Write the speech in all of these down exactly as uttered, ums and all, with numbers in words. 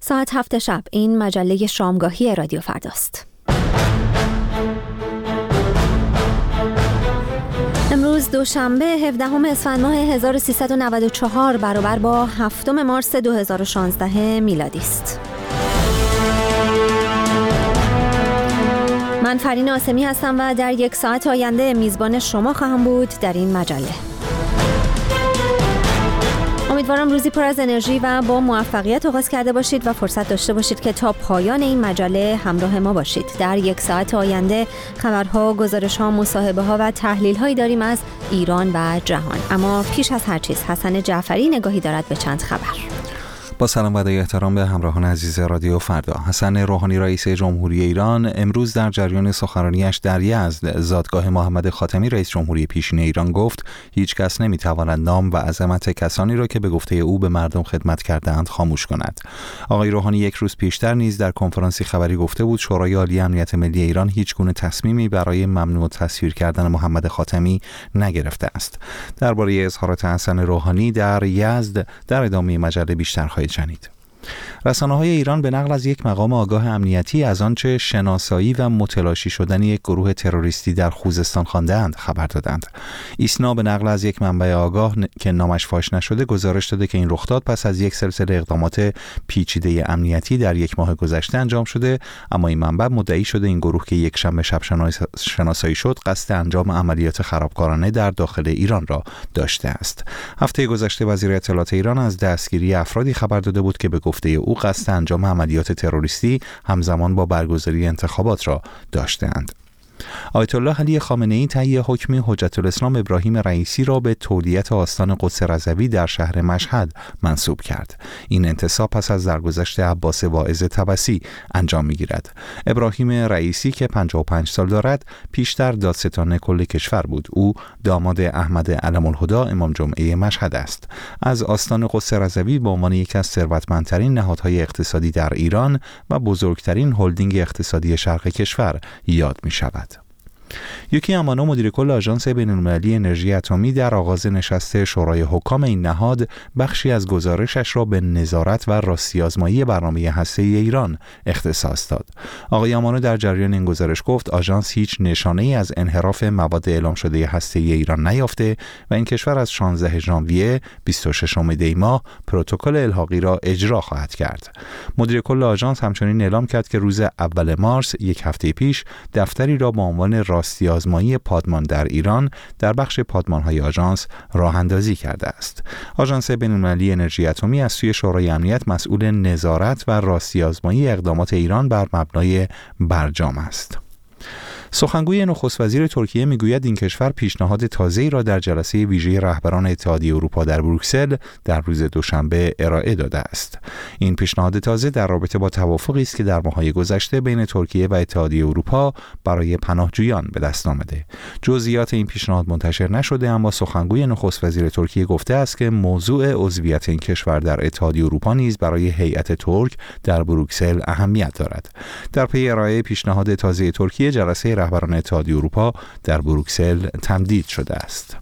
ساعت هفت شب این مجله شامگاهی رادیو فرداست. امروز دوشنبه هفدهم اسفند ماه هزار و سیصد و نود و چهار برابر با هفتم مارس دو هزار و شانزده میلادی است. من فرین آسمی هستم و در یک ساعت آینده میزبان شما خواهم بود در این مجله. امیدوارم روزی پر از انرژی و با موفقیت آغاز کرده باشید و فرصت داشته باشید که تا پایان این مجله همراه ما باشید. در یک ساعت آینده خبرها، گزارش‌ها، مصاحبه‌ها و تحلیل‌هایی داریم از ایران و جهان. اما پیش از هر چیز حسن جعفری نگاهی دارد به چند خبر. با سلام و ادای احترام به همراهان عزیز رادیو فردا. حسن روحانی رئیس جمهوری ایران امروز در جریان سخنرانیش در یزد زادگاه محمد خاتمی رئیس جمهوری پیشین ایران گفت هیچ کس نمیتواند نام و عظمت کسانی را که به گفته او به مردم خدمت کردند خاموش کند. آقای روحانی یک روز پیشتر نیز در کنفرانسی خبری گفته بود شورای عالی امنیت ملی ایران هیچ گونه تصمیمی برای ممنوع تصویر کردن محمد خاتمی نگرفته است. درباره اظهارات حسن روحانی در یزد در ادامه مجله بیشتر خواهید شنید. رسانه‌های ایران به نقل از یک مقام آگاه امنیتی از آنچه شناسایی و متلاشی شدن یک گروه تروریستی در خوزستان خوانده‌اند خبر دادند. ایسنا به نقل از یک منبع آگاه که نامش فاش نشده گزارش داده که این رخداد پس از یک سلسله اقدامات پیچیده امنیتی در یک ماه گذشته انجام شده، اما این منبع مدعی شده این گروه که یک شنبه شب شناسایی شد قصد انجام عملیات خرابکارانه در داخل ایران را داشته است. هفته گذشته وزیر اطلاعات ایران از دستگیری افرادی خبر داده بود که به گفته او قصد انجام عملیات تروریستی همزمان با برگزاری انتخابات را داشته‌اند. آیت الله علی خامنه‌ای تهیه حکم حجت الاسلام ابراهیم رئیسی را به تولیت آستان قدس رضوی در شهر مشهد منصوب کرد. این انتصاب پس از درگذشت عباس واعظ طبسی انجام می‌گیرد. ابراهیم رئیسی که پنجاه و پنج سال دارد پیشتر دادستان کل کشور بود. او داماد احمد علم الهدی امام جمعه مشهد است. از آستان قدس رضوی به عنوان یکی از ثروتمندترین نهادهای اقتصادی در ایران و بزرگترین هلدینگ اقتصادی شرق کشور یاد می‌شود. یوکی امانو مدیر کل آژانس بین‌المللی انرژی اتمی در آغاز نشست شورای حکام این نهاد بخشی از گزارشش را به نظارت و راستی‌آزمایی برنامه هسته‌ای ایران اختصاص داد. آقای امانو در جریان این گزارش گفت آژانس هیچ نشانه‌ای از انحراف مواد اعلام شده هسته‌ای ایران نیافته و این کشور از شانزدهم ژانویه بیست و ششم دی ماه پروتکل الحاقی را اجرا خواهد کرد. مدیر کل آژانس همچنین اعلام کرد که روز اول مارس یک هفته پیش دفتری را با عنوان راستی آزمایی پادمان در ایران در بخش پادمان‌های آژانس راه اندازی کرده است. آژانس بین‌المللی انرژی اتمی از سوی شورای امنیت مسئول نظارت و راستی آزمایی اقدامات ایران بر مبنای برجام است. سخنگوی نخست وزیر ترکیه میگوید این کشور پیشنهاد تازه‌ای را در جلسه ویژه رهبران اتحادیه اروپا در بروکسل در روز دوشنبه ارائه داده است. این پیشنهاد تازه در رابطه با توافقی است که در ماه‌های گذشته بین ترکیه و اتحادیه اروپا برای پناهجویان به دست آمده. جزئیات این پیشنهاد منتشر نشده، اما سخنگوی نخست وزیر ترکیه گفته است که موضوع عضویت این کشور در اتحادیه اروپا نیز برای هیئت ترک در بروکسل اهمیت دارد. در پی ارائه پیشنهاد تازه ترکیه جلسه رهبران اتحادیه اروپا در بروکسل تمدید شده است.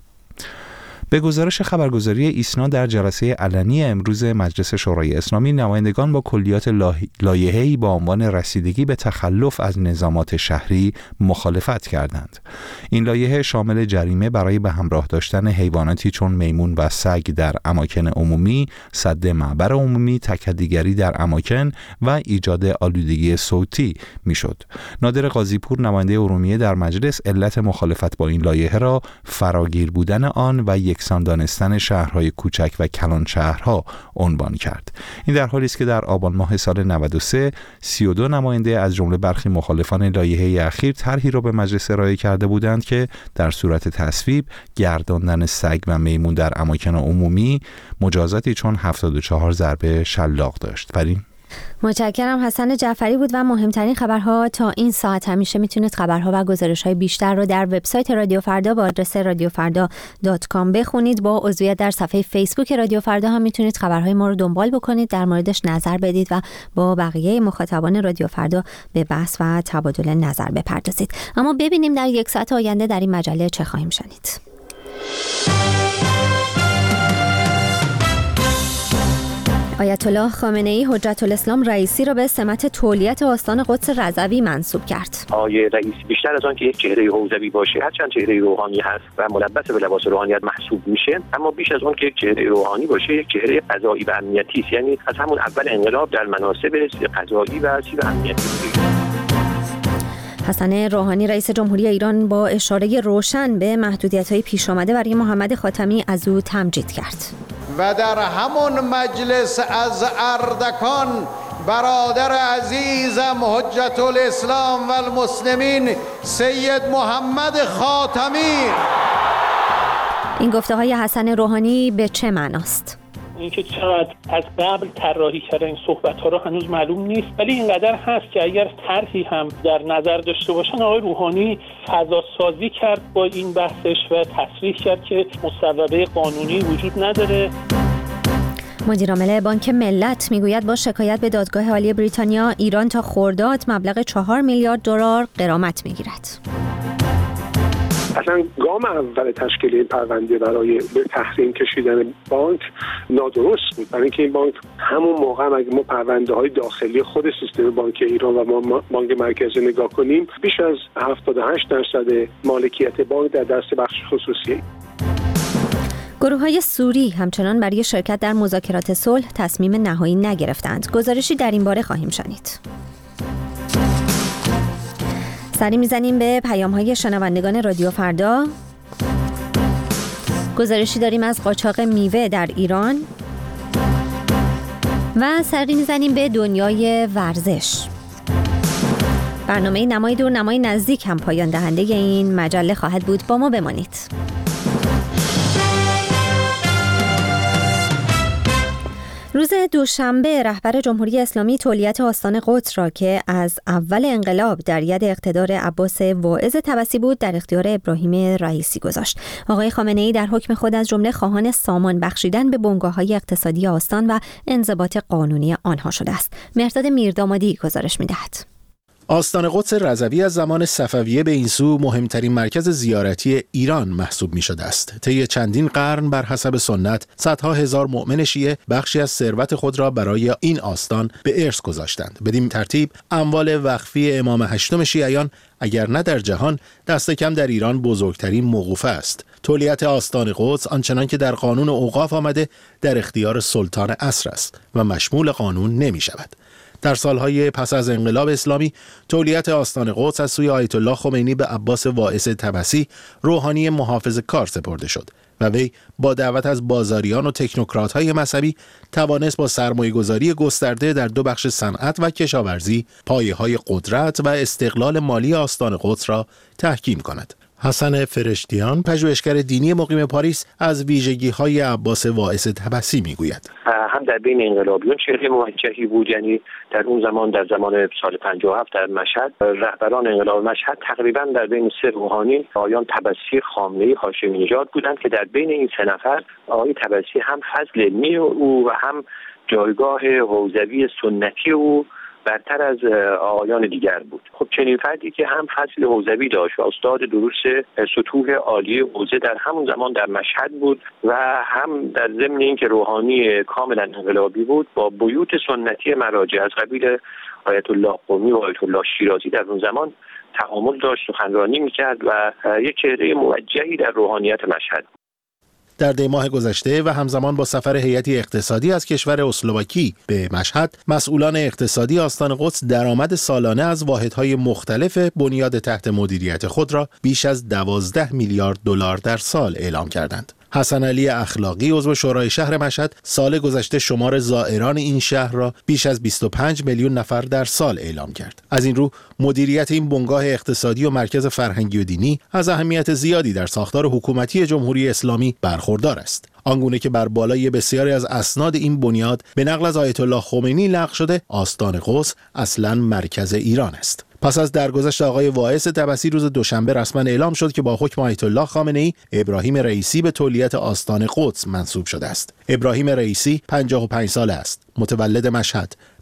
به گزارش خبرگزاری ایسنا در جلسه علنی امروز مجلس شورای اسلامی نمایندگان با کلیات لایحه‌ای با عنوان رسیدگی به تخلف از نظامات شهری مخالفت کردند. این لایحه شامل جریمه برای به همراه داشتن حیواناتی چون میمون و سگ در اماکن عمومی، سد معبر عمومی، تکدیگری در اماکن و ایجاد آلودگی صوتی میشد. نادر قاضی‌پور نماینده ارومیه در مجلس علت مخالفت با این لایحه را فراگیر بودن آن و یک یکسان دانستن شهرهای کوچک و کلان شهرها عنوان کرد. این در حالی است که در آبان ماه سال نود و سه سی و دو نماینده از جمله برخی مخالفان لایحه اخیر طرحی را به مجلس ارائه کرده بودند که در صورت تصویب گرداندن سگ و میمون در اماکن عمومی مجازاتی چون هفتاد و چهار ضربه شلاق داشت. فرین متشکرم. حسن جعفری بود و مهمترین خبرها تا این ساعت. همیشه میتونید خبرها و گزارش‌های بیشتر رو در وبسایت رادیو فردا با آدرس رادیو فردا دات کام بخونید. با عضویت در صفحه فیسبوک رادیو فردا هم میتونید خبرهای ما رو دنبال بکنید، در موردش نظر بدید و با بقیه مخاطبان رادیو فردا به بحث و تبادل نظر بپردازید. اما ببینیم در یک ساعت آینده در این مجله چه خواهیم شنید. آیت الله خامنه‌ای حجت الاسلام رئیسی را به سمت تولیت آستان قدس رضوی منصوب کرد. آقای رئیسی بیشتر از آن که یک چهره حوزوی باشه، هرچند چهره روحانی هست و ملبس به لباس روحانیت محسوب میشه، اما بیش از اون که یک چهره روحانی باشه، یک چهره قضایی و امنیتی است. یعنی از همون اول انقلاب در مناصب قضایی و سیاسی و امنیتی. حسن روحانی رئیس جمهوری ایران با اشاره روشن به محدودیت‌های پیش آمده برای محمد خاتمی از او تمجید کرد. و در همون مجلس از اردکان برادر عزیزم حجت الاسلام و المسلمین سید محمد خاتمی. این گفته های حسن روحانی به چه معناست؟ اینکه چقدر از قبل طراحی کردن این صحبت‌ها رو هنوز معلوم نیست، ولی اینقدر هست که اگر طرحی هم در نظر داشته باشن، آقای روحانی فضا سازی کرد با این بحثش و تصریح کرد که مصوبه قانونی وجود نداره. مدیرعامل بانک ملت میگوید با شکایت به دادگاه عالی بریتانیا ایران تا خرداد مبلغ چهار میلیارد دلار غرامت میگیرد. اصلا گام اول تشکیل این پرونده برای به تحریم کشیدن بانک نادرست بود، برای اینکه این بانک همون موقع هم اگه ما پرونده های داخلی خود سیستم بانکی ایران و ما بانک مرکزی نگاه کنیم، بیش از هفتاد و هشت درصد مالکیت بانک در دست بخش خصوصیه. گروه‌های سوری همچنان برای شرکت در مذاکرات صلح تصمیم نهایی نگرفتند. گزارشی در این باره خواهیم شنید. سری میزنیم به پیام‌های شنوندگان رادیو فردا. گزارشی داریم از قاچاق میوه در ایران و سری میزنیم به دنیای ورزش. برنامه نمای دور نمای نزدیک هم پایان دهنده این مجله خواهد بود. با ما بمانید. روز دوشنبه رهبر جمهوری اسلامی تولیت آستان قدس را که از اول انقلاب در ید اقتدار عباس واعظ طبسی بود در اختیار ابراهیم رئیسی گذاشت. آقای خامنه‌ای در حکم خود از جمله خواهان سامان بخشیدن به بنگاه‌های اقتصادی آستان و انضباط قانونی آنها شده است. مهرداد میردامادی گزارش می‌دهد. آستان قدس رضوی از زمان صفویه به این سو مهمترین مرکز زیارتی ایران محسوب می شده است. طی چندین قرن بر حسب سنت صدها هزار مؤمن شیعه بخشی از ثروت خود را برای این آستان به ارث گذاشتند. بدین ترتیب اموال وقفی امام هشتم شیعیان اگر نه در جهان دست کم در ایران بزرگترین موقوفه است. تولیت آستان قدس آنچنان که در قانون اوقاف آمده در اختیار سلطان عصر است و مشمول قانون نمی شود. در سالهای پس از انقلاب اسلامی تولیت آستان قدس از سوی آیت الله خمینی به عباس واعظ طبسی روحانی محافظه‌کار سپرده شد و وی با دعوت از بازاریان و تکنوکرات‌های مذهبی توانست با سرمایه‌گذاری گسترده در دو بخش صنعت و کشاورزی پایه‌های قدرت و استقلال مالی آستان قدس را تحکیم کند. حسن فرشتیان پژوهشگر دینی مقیم پاریس از ویژگی‌های عباس واعظ طبسی میگوید. هم در بین انقلابیون چهره موجهی بود، یعنی در اون زمان در زمان سال پنجاه و هفت در مشهد رهبران انقلاب مشهد تقریبا در بین سه روحانی آیان طبسی، خامنه‌ای، هاشمی نژاد بودند که در بین این سه نفر آقای طبسی هم فضل علمی او و هم جایگاه حوزوی سنتی او برتر از آقایان دیگر بود. خب چنین فردی که هم فضل حوزوی داشت و استاد دروس سطوح عالی حوزه در همون زمان در مشهد بود و هم در ضمن اینکه روحانی کاملا انقلابی بود با بیوت سنتی مراجع از قبیل آیت الله قمی و آیت الله شیرازی در اون زمان تعامل داشت، سخنرانی میکرد و یک چهره موجهی در روحانیت مشهد. در دی ماه گذشته و همزمان با سفر هیئتی اقتصادی از کشور اسلواکی به مشهد، مسئولان اقتصادی آستان قدس درآمد سالانه از واحدهای مختلف بنیاد تحت مدیریت خود را بیش از دوازده میلیارد دلار در سال اعلام کردند. حسن علی اخلاقی عضو شورای شهر مشهد سال گذشته شمار زائران این شهر را بیش از بیست و پنج میلیون نفر در سال اعلام کرد. از این رو مدیریت این بنگاه اقتصادی و مرکز فرهنگی و دینی از اهمیت زیادی در ساختار حکومتی جمهوری اسلامی برخوردار است. آنگونه که بر بالای بسیاری از اسناد این بنیاد به نقل از آیت الله خمینی نقل شده، آستان قدس اصلاً مرکز ایران است. پس از درگذشت آقای واعظ طبسی روز دوشنبه رسما اعلام شد که با حکم آیت الله خامنه‌ای ابراهیم رئیسی به تولیت آستان قدس منصوب شده است. ابراهیم رئیسی پنجاه و پنج ساله است، متولد مشهد،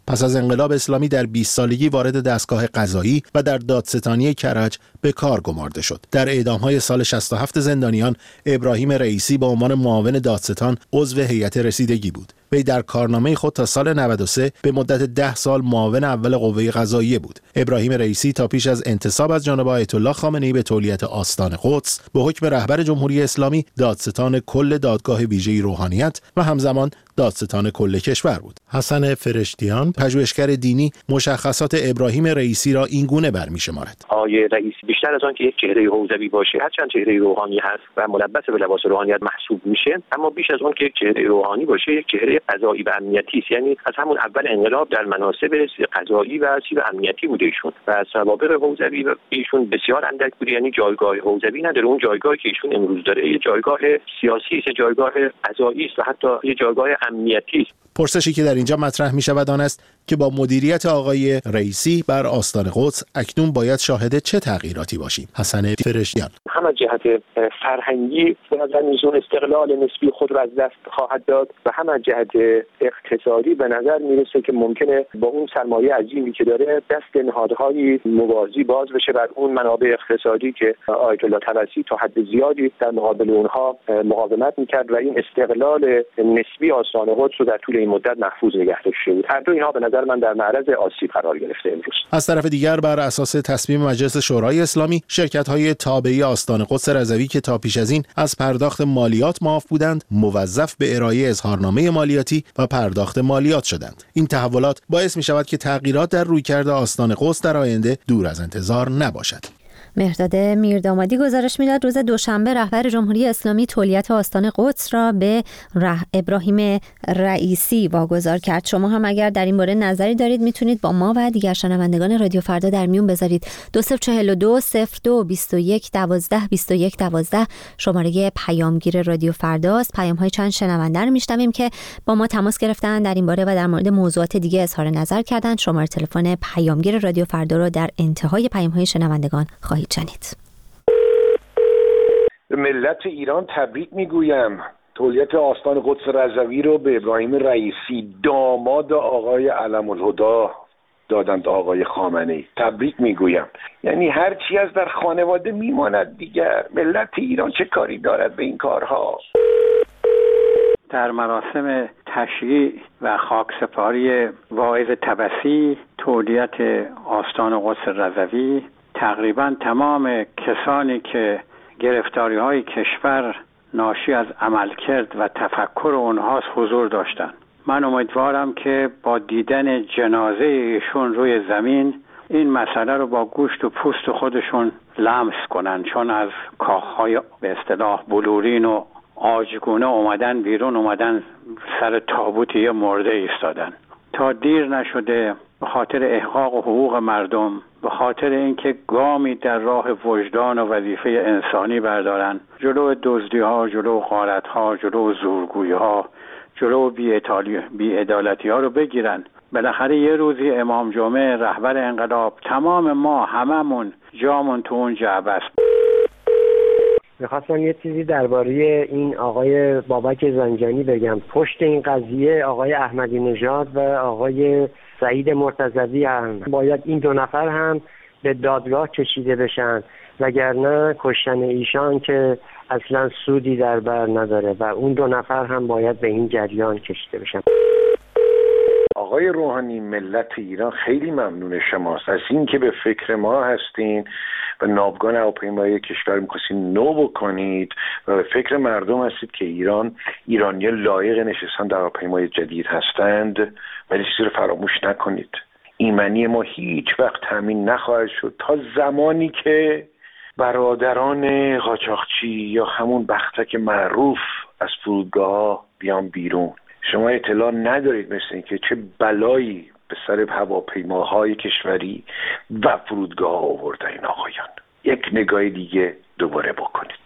پس از انقلاب اسلامی در بیست سالگی وارد دستگاه قضایی و در دادستانی کرج به کار گمارده شد. در اعدام‌های سال شصت و هفت زندانیان، ابراهیم رئیسی به عنوان معاون دادستان عضو هیئت رسیدگی بود. وی در کارنامه خود تا سال نود و سه به مدت ده سال معاون اول قوه قضاییه بود. ابراهیم رئیسی تا پیش از انتصاب از جانب آیت الله خامنه‌ای به تولیت آستان قدس به حکم رهبر جمهوری اسلامی دادستان کل دادگاه ویژه روحانیت و همزمان دادستان کل کشور بود. حسن فرشتیان، پژوهشگر دینی، مشخصات ابراهیم رئیسی را این گونه برمی‌شمارد. آقای رئیسی بیشتر از آن که یک چهره حوزوی باشه، هرچند چهره روحانی هست و ملبس به لباس روحانیت محسوب میشه، اما بیش از آن که یک چهره روحانی باشه، یک چهره قضایی و امنیتی است. یعنی از همون اول انقلاب در مناصب قضایی و سیب امنیتی بوده ایشون و از سوابق حوزوی ایشون بسیار اندک بوده، یعنی جایگاه حوزوی نداره. اون جایگاهی که ایشون امروز داره یه جایگاه سیاسی است، جایگاه قضایی است و حتی یه جایگاه امنیتی است. پرسشی که در اینجا مطرح می شود آن است که با مدیریت آقای رئیسی بر آستان قدس اکنون باید شاهد چه تغییراتی باشیم؟ حسن فرشتیان: هم از جهت فرهنگی به نظر میزون استقلال نسبی خود را از دست خواهد داد و هم از جهت اقتصادی به نظر میرسه که ممکنه با اون سرمایه عظیمی که داره دست نهادهای موازی باز بشه بر اون منابع اقتصادی که آیت الله طبسی تا حد زیادی در مقابل اونها مقاومت میکرد و این استقلال نسبی آستان قدس رو در طول این مدت محفوظ نگه داشته بود. هر دو اینها به نظر من در معرض آسیب قرار گرفته امروز. از طرف دیگر بر اساس تصمیم مجلس شورای اسلامی، شرکت‌های تابعه آستان قدس رضوی که تا پیش از این از پرداخت مالیات معاف بودند، موظف به ارائه اظهارنامه مالیاتی و پرداخت مالیات شدند. این تحولات باعث می‌شود که تغییرات در رویکرد آستان قدس در آینده دور از انتظار نباشد. مهرداد میردامادی گزارش میداد روز دوشنبه رهبر جمهوری اسلامی تولیت آستان قدس را به ابراهیم رئیسی واگذار کرد. شما هم اگر در این باره نظری دارید میتونید با ما و دیگر شنوندگان رادیو فردا در میون بذارید. دو صفر چهل و دو صفر دو بیست و یک دوازده بیست و یک دوازده شماره پیامگیر رادیو فرداست. پیام های چند شنونده رو میشنویم که با ما تماس گرفتن در این باره و در مورد موضوعات دیگه اظهار نظر کردن. شماره تلفن پیامگیر رادیو فردا رو در انتهای پیام های شنوندگان خواهید شنید. به ملت ایران تبریک میگویم. تولیت آستان قدس رضوی رو به ابراهیم رئیسی داماد آقای علم الهدا دادند آقای خامنه‌ای. تبریک میگویم. یعنی هر چی از در خانواده میماند دیگر. ملت ایران چه کاری دارد به این کارها؟ در مراسم تشییع و خاکسپاری واعظ طبسی تولیت آستان قدس رضوی تقریبا تمام کسانی که گرفتاری‌های کشور ناشی از عملکرد و تفکر اونهاست حضور داشتند. من امیدوارم که با دیدن جنازه ایشون روی زمین این مسئله رو با گوشت و پوست خودشون لمس کنن، چون از کاخهای به اصطلاح بلورین و آجگونه اومدن بیرون، اومدن سر تابوت یه مرده ایستادن. تا دیر نشده به خاطر احقاق حقوق مردم، به خاطر اینکه گامی در راه وجدان و وظیفه انسانی بردارن، جلو دزدی ها، جلو غارت ها، جلو زورگویی ها، جلو بی‌عدالتی ها رو بگیرن. بالاخره یه روزی امام جمعه رهبر انقلاب، تمام ما هممون جامون تو اون جعبه است. میخواستم یه چیزی درباره این آقای بابک زنجانی بگم. پشت این قضیه آقای احمدی نژاد و آقای سعید مرتضوی هم. باید این دو نفر هم به دادگاه کشیده بشن، وگرنه کشتن ایشان که اصلا سودی در بر نداره و اون دو نفر هم باید به این جریان کشیده بشن. آقای روحانی، ملت ایران خیلی ممنون شماست از این که به فکر ما هستین و ناوگان هواپیمایی کشور می‌خواستین نو بکنید و به فکر مردم هستید که ایران ایرانی لایق نشستن در هواپیمای جدید هستند، ولی چیزی رو فراموش نکنید. ایمنی ما هیچ وقت تامین نخواهد شد تا زمانی که برادران قاچاقچی یا همون بختک معروف از فرودگاه بیان بیرون. شما اطلاع ندارید مثل این که چه بلایی به سر هواپیماهای کشوری و فرودگاه آورده این آقایان. یک نگاه دیگه دوباره بکنید.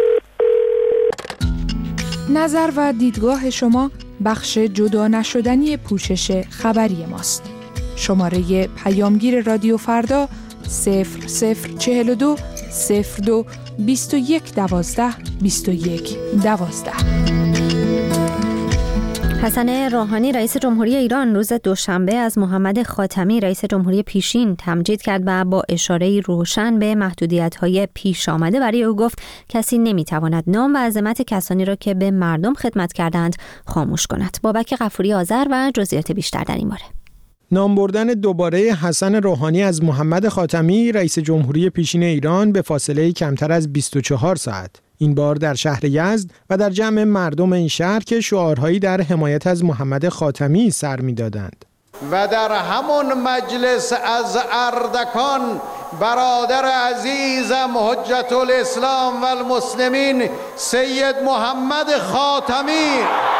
نظر و دیدگاه شما بخش جدا نشدنی پوشش خبری ماست. شماره پیامگیر رادیو فردا صفر صفر چهل و دو صفر دو بیست و یک دوازده بیست و یک دوازده. حسن روحانی رئیس جمهوری ایران روز دوشنبه از محمد خاتمی رئیس جمهوری پیشین تمجید کرد و با اشاره‌ای روشن به محدودیت‌های پیش آمده برای او گفت کسی نمی‌تواند نام و عظمت کسانی را که به مردم خدمت کردند خاموش کند. بابک غفوری آذر و جزئیات بیشتر در این باره. نام بردن دوباره حسن روحانی از محمد خاتمی رئیس جمهوری پیشین ایران به فاصله کمتر از بیست و چهار ساعت، این بار در شهر یزد و در جمع مردم این شهر که شعارهایی در حمایت از محمد خاتمی سر می‌دادند. و در همون مجلس از اردکان برادر عزیزم حجت الاسلام و المسلمین سید محمد خاتمی،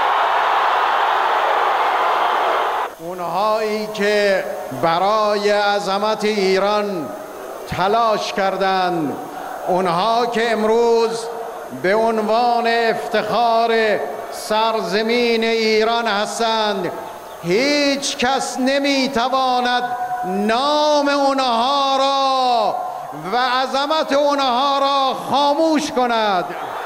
اونهایی که برای عظمت ایران تلاش کردند، اونها که امروز به عنوان افتخار سرزمین ایران هستند، هیچ کس نمیتواند نام اونها را و عظمت اونها را خاموش کند.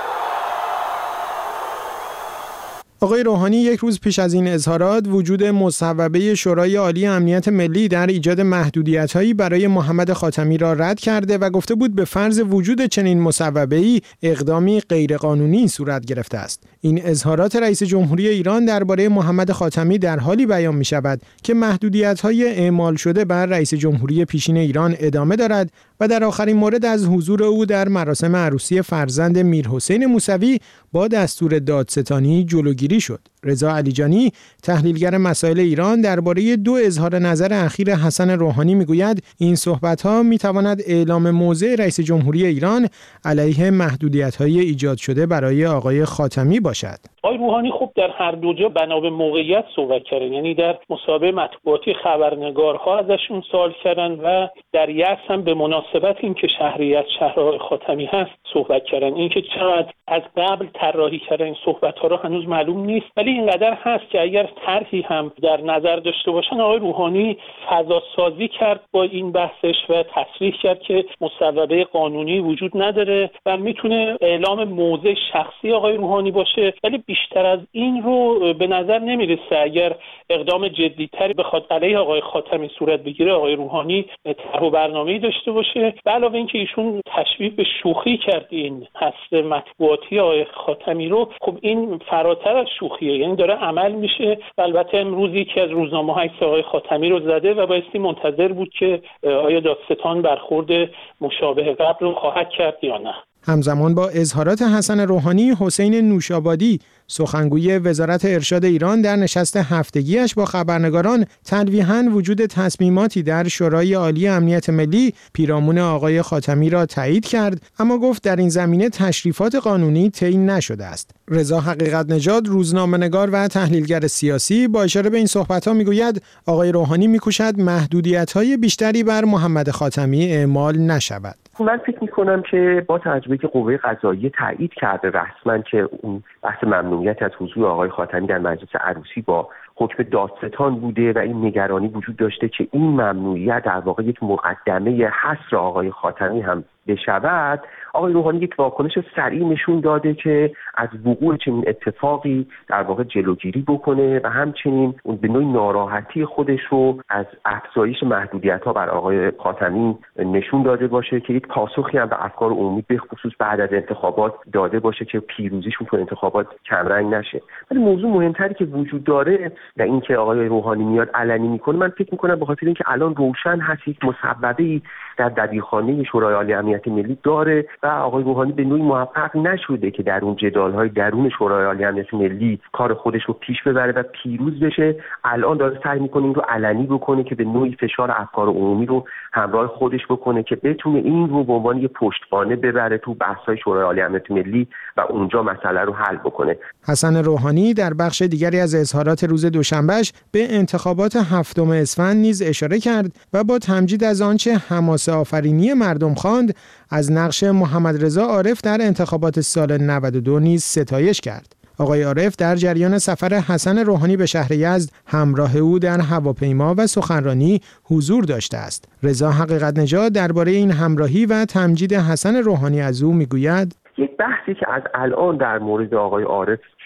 آقای روحانی یک روز پیش از این اظهارات وجود مصوبه شورای عالی امنیت ملی در ایجاد محدودیت‌هایی برای محمد خاتمی را رد کرده و گفته بود به فرض وجود چنین مصوبه‌ای اقدامی غیرقانونی صورت گرفته است. این اظهارات رئیس جمهوری ایران درباره محمد خاتمی در حالی بیان می‌شود که محدودیت‌های اعمال شده بر رئیس جمهوری پیشین ایران ادامه دارد و در آخرین مورد از حضور او در مراسم عروسی فرزند میرحسین موسوی با دستور دادستانی جلوگیری شد. رضا علیجانی تحلیلگر مسائل ایران درباره دو اظهار نظر اخیر حسن روحانی میگوید این صحبت‌ها میتواند اعلام موضع رئیس جمهوری ایران علیه محدودیت‌های ایجاد شده برای آقای خاتمی باشد. آقای روحانی خب در هر دو جا بنا به موقعیت صحبت کردن، یعنی در مسابقه مطبوعاتی خبرنگارها ازشون سوال کردن و در یزد هم به مناسبت اینکه شهریت شهر آقای خاتمی هست صحبت کردن. اینکه چقدر از قبل طراحی کردن این صحبت‌ها رو هنوز معلوم نیست، ولی اینقدر هست که اگر طرحی هم در نظر داشته باشن، آقای روحانی فضا سازی کرد با این بحثش و تصریح کرد که مصوبه قانونی وجود نداره و میتونه اعلام موضع شخصی آقای روحانی باشه، ولی بیشتر از این رو به نظر نمیرسه. اگر اقدام جدی‌تری بخواد علیه آقای خاتمی صورت بگیره، آقای روحانی طرح و برنامه‌ای داشته باشه. به علاوه اینکه ایشون تشبیه به شوخی کرد این هست مطبوعاتی آقای خاتمی رو، خب این فراتر از شوخیه، یعنی داره عمل میشه. و البته امروزی که از روزنامه‌های آقای خاتمی رو زده و بایستی منتظر بود که آیا دادستان برخورد مشابه قبل رو خواهد کرد یا نه. همزمان با اظهارات حسن روحانی، حسین نوشابادی سخنگوی وزارت ارشاد ایران در نشست هفتگیش با خبرنگاران تلویحاً وجود تصمیماتی در شورای عالی امنیت ملی پیرامون آقای خاتمی را تایید کرد، اما گفت در این زمینه تشریفات قانونی طی نشده است. رضا حقیقت نژاد روزنامه‌نگار و تحلیلگر سیاسی با اشاره به این صحبت‌ها میگوید آقای روحانی میکوشد محدودیت‌های بیشتری بر محمد خاتمی اعمال نشود. من فکر می‌کنم که با توجه که قوه قضاییه تایید کرده رسما که اون بحث ممنوعیت از حضور آقای خاتمی در مجلس عروسی با حکم دادستان بوده و این نگرانی وجود داشته که این ممنوعیت در واقع یک مقدمه حصر آقای خاتمی هم بشود، آقای روحانی یک واکنش سریع نشون داده که از وقوع چنین اتفاقی در واقع جلوگیری بکنه و همچنین اون به نوعی ناراحتی خودش رو از افزایش محدودیت‌ها بر آقای خاتمی نشون داده باشه که یک پاسخی هم به افکار عمومی به خصوص بعد از انتخابات داده باشه که پیروزیشون تو انتخابات کمرنگ نشه. ولی موضوع مهمتری که وجود داره و اینکه آقای روحانی میاد علنی میکنه، من فکر میکنم به خاطر اینکه الان روشن هست یک مصوبه‌ای در دبیرخانه شورای عالی امنیت ملی داره و آقای روحانی به نوعی موفق نشده که در اون جدال‌های درون شورای عالی امنیت ملی کار خودش رو پیش ببره و پیروز بشه. الان داره سعی میکنه این رو علنی بکنه که به نوعی فشار افکار عمومی رو همراه خودش بکنه که بتونه این رو به عنوان یه پشتوانه ببره تو بحث‌های شورای عالی امنیت ملی و اونجا مسئله رو حل بکنه. حسن روحانی در بخش دیگری از اظهارات روز دوشنبهش به انتخابات هفتم اسفند نیز اشاره کرد و با تمجید از آنچه حماسه آفرینی مردم خواند، از نقش محمد رضا عارف در انتخابات سال نود و دو نیز ستایش کرد. آقای عارف در جریان سفر حسن روحانی به شهر یزد همراه او در هواپیما و سخنرانی حضور داشته است. رضا حقیقت نژاد درباره این همراهی و تمجید حسن روحانی از او میگوید: یک بحثی که از الان در مورد آقای عارف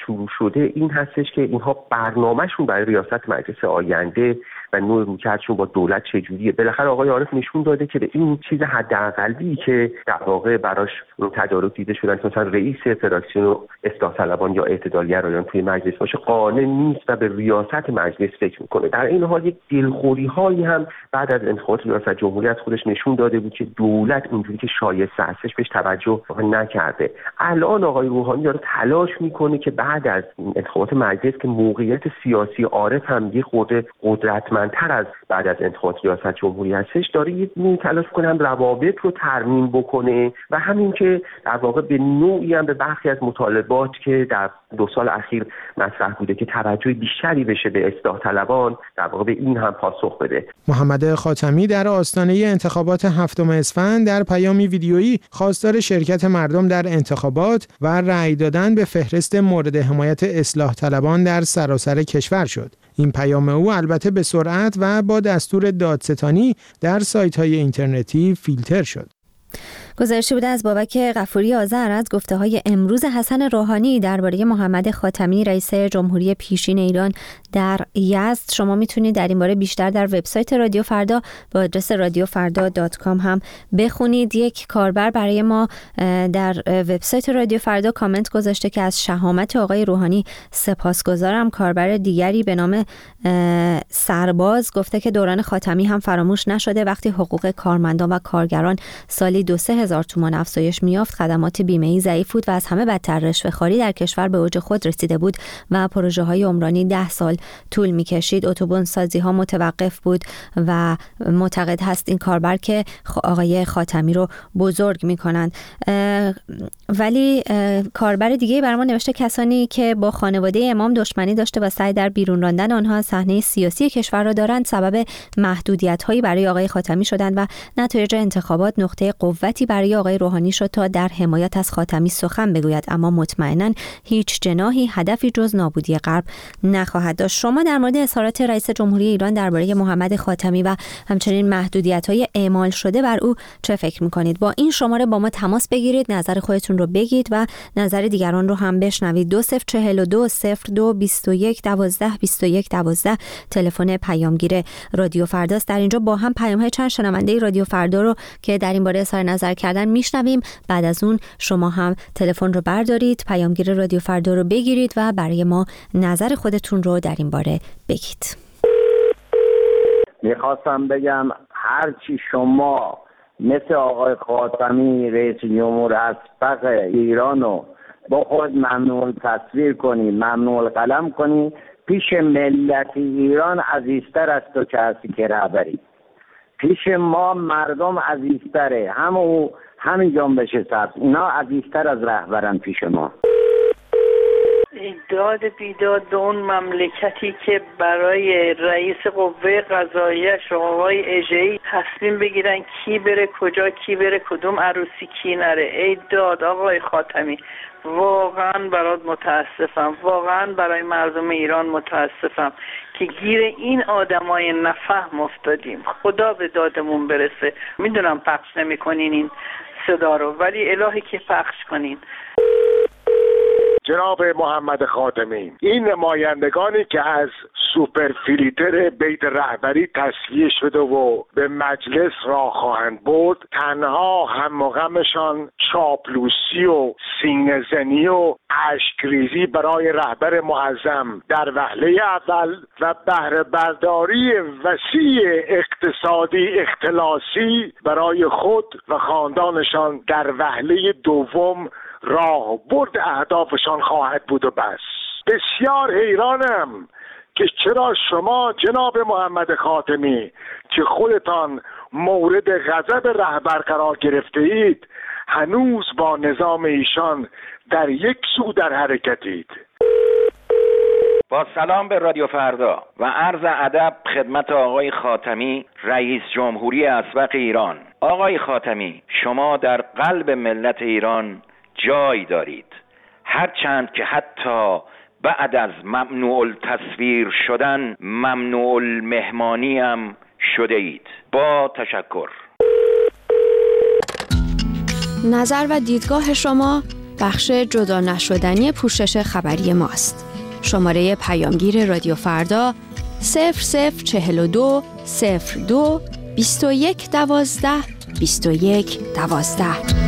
شروع شده این هستش که اینها برنامهشون برای ریاست مجلس آینده و نوع رویکردشون با دولت چجوریه. بالاخره آقای عارف نشون داده که به این چیز حداقلی که در واقع براش تدارک دیده شدن مثلا رئیس فدراسیون اصلاح طلبان یا اعتدالیه رایان توی مجلس باشه قانع نیست و به ریاست مجلس فکر میکنه. در این حال یک دلخوری هایی هم بعد از انتخابات ریاست جمهوری از خودش نشون داده بود که دولت اونجوری که شایسته هستش بهش توجه نکرده. الان آقای روحانی داره تلاش میکنه که بعد از انتخابات مجلس که موقعیت سیاسی عارف هم یه خورده قدرتمندتر از بعد از انتخابات ریاست جمهوری هستش، داره یه نوعی تلاش کنه هم روابط رو ترمیم بکنه و همین که در واقع به نوعی هم به برخی از مطالبات که در دو سال اخیر مطرح بوده که توجه بیشتری بشه به اصلاح طلبان، در واقع به این هم پاسخ بده. محمد خاتمی در آستانه انتخابات هفتم اسفند در پیامی ویدیویی خواستار شرکت مردم در انتخابات و رأی دادن به فهرست مورد حمایت اصلاح طلبان در سراسر کشور شد. این پیام او البته به سرعت و با دستور دادستانی در سایت‌های اینترنتی فیلتر شد. گزارشی بوده از بابک غفوری آذر از گفته‌های امروز حسن روحانی درباره محمد خاتمی رئیس جمهوری پیشین ایران در یزد. شما میتونید در این باره بیشتر در وبسایت رادیو فردا با آدرس رادیو فردا دات کام هم بخونید. یک کاربر برای ما در وبسایت رادیو فردا کامنت گذاشته که از شهامت آقای روحانی سپاسگزارم. کاربر دیگری به نام سرباز گفته که دوران خاتمی هم فراموش نشده. وقتی حقوق کارمندان و کارگران سالی دو سه هزار تومان افزایش میافت، خدمات بیمه‌ای ضعیف بود و از همه بدتر رشوه‌خواری در کشور به اوج خود رسیده بود و پروژه‌های عمرانی ده سال طول می‌کشید. اتوبان سازی‌ها متوقف بود و معتقد هست این کاربر که آقای خاتمی رو بزرگ می‌کنند. ولی کاربر دیگه برام نوشته کسانی که با خانواده امام دشمنی داشته و سعی در بیرون راندن آنها از صحنه سیاسی کشور را دارند، سبب محدودیت‌هایی برای آقای خاتمی شدند و نتایج انتخابات نقطه قوتی برای آقای روحانی شد تا در حمایت از خاتمی سخن بگوید، اما مطمئناً هیچ جناحی هدفی جز نابودی غرب نخواهد داشت. شما در مورد اظهارات رئیس جمهوری ایران درباره محمد خاتمی و همچنین محدودیت‌های اعمال شده بر او چه فکر می‌کنید؟ با این شماره با ما تماس بگیرید، نظر خودتون رو بگید و نظر دیگران رو هم بشنوید. دو صفر چهل و دو صفر دو بیست و یک دوازده بیست و یک دوازده تلفن پیامگیر رادیو فرداست. در اینجا با هم پیام‌های چند شنونده رادیو فردا رو که در این باره اظهار نظر کردن میشنویم. بعد از اون شما هم تلفن رو بردارید، پیامگیر رادیو فردا رو بگیرید و برای ما نظر خودتون رو در این باره بگید. میخواستم بگم هرچی شما مثل آقای خاتمی رئیس جمهور اسبق ایرانو با خود ممنوع تصویر کنی، ممنوع قلم کنی، پیش ملت ایران عزیزتر است تو کسی که رهبری. پیش ما مردم عزیزتره، همو همین جنبش سبز اینا عزیزتر از رهبرن پیش ما. داد بیداد به اون مملکتی که برای رئیس قوه قضاییه آقای اژه‌ای تصمیم بگیرن کی بره کجا، کی بره کدوم عروسی، کی نره. ای داد آقای خاتمی، واقعا برات متاسفم، واقعا برای مردم ایران متاسفم که گیر این آدمای نفهم افتادیم. خدا به دادمون برسه. میدونم پخش نمی کنین این صدا رو، ولی الهی که پخش کنین. جناب محمد خاتمی، این نمایندگانی که از سوپر فیلیتر بیت رهبری تصفیه شده و به مجلس را خواهند برد، تنها هم و غمشان چاپلوسی و سینه‌زنی و اشکریزی برای رهبر معظم در وهله اول و بهره برداری وسیع اقتصادی اختلاسی برای خود و خاندانشان در وهله دوم راه برد اهدافشان خواهد بود و بس. بسیار حیرانم که چرا شما جناب محمد خاتمی که خودتان مورد غضب رهبر قرار گرفته اید هنوز با نظام ایشان در یک سو در حرکتید. با سلام به رادیو فردا و عرض ادب خدمت آقای خاتمی رئیس جمهوری اسبق ایران. آقای خاتمی، شما در قلب ملت ایران جای دارید، هرچند که حتی بعد از ممنوع التصویر شدن ممنوع المهمانی هم شده اید. با تشکر. نظر و دیدگاه شما بخش جدا نشدنی پوشش خبری ماست. شماره پیامگیر رادیو فردا صفر صفر چهل و دو صفر دو بیست و یک دوازده بیست و یک دوازده.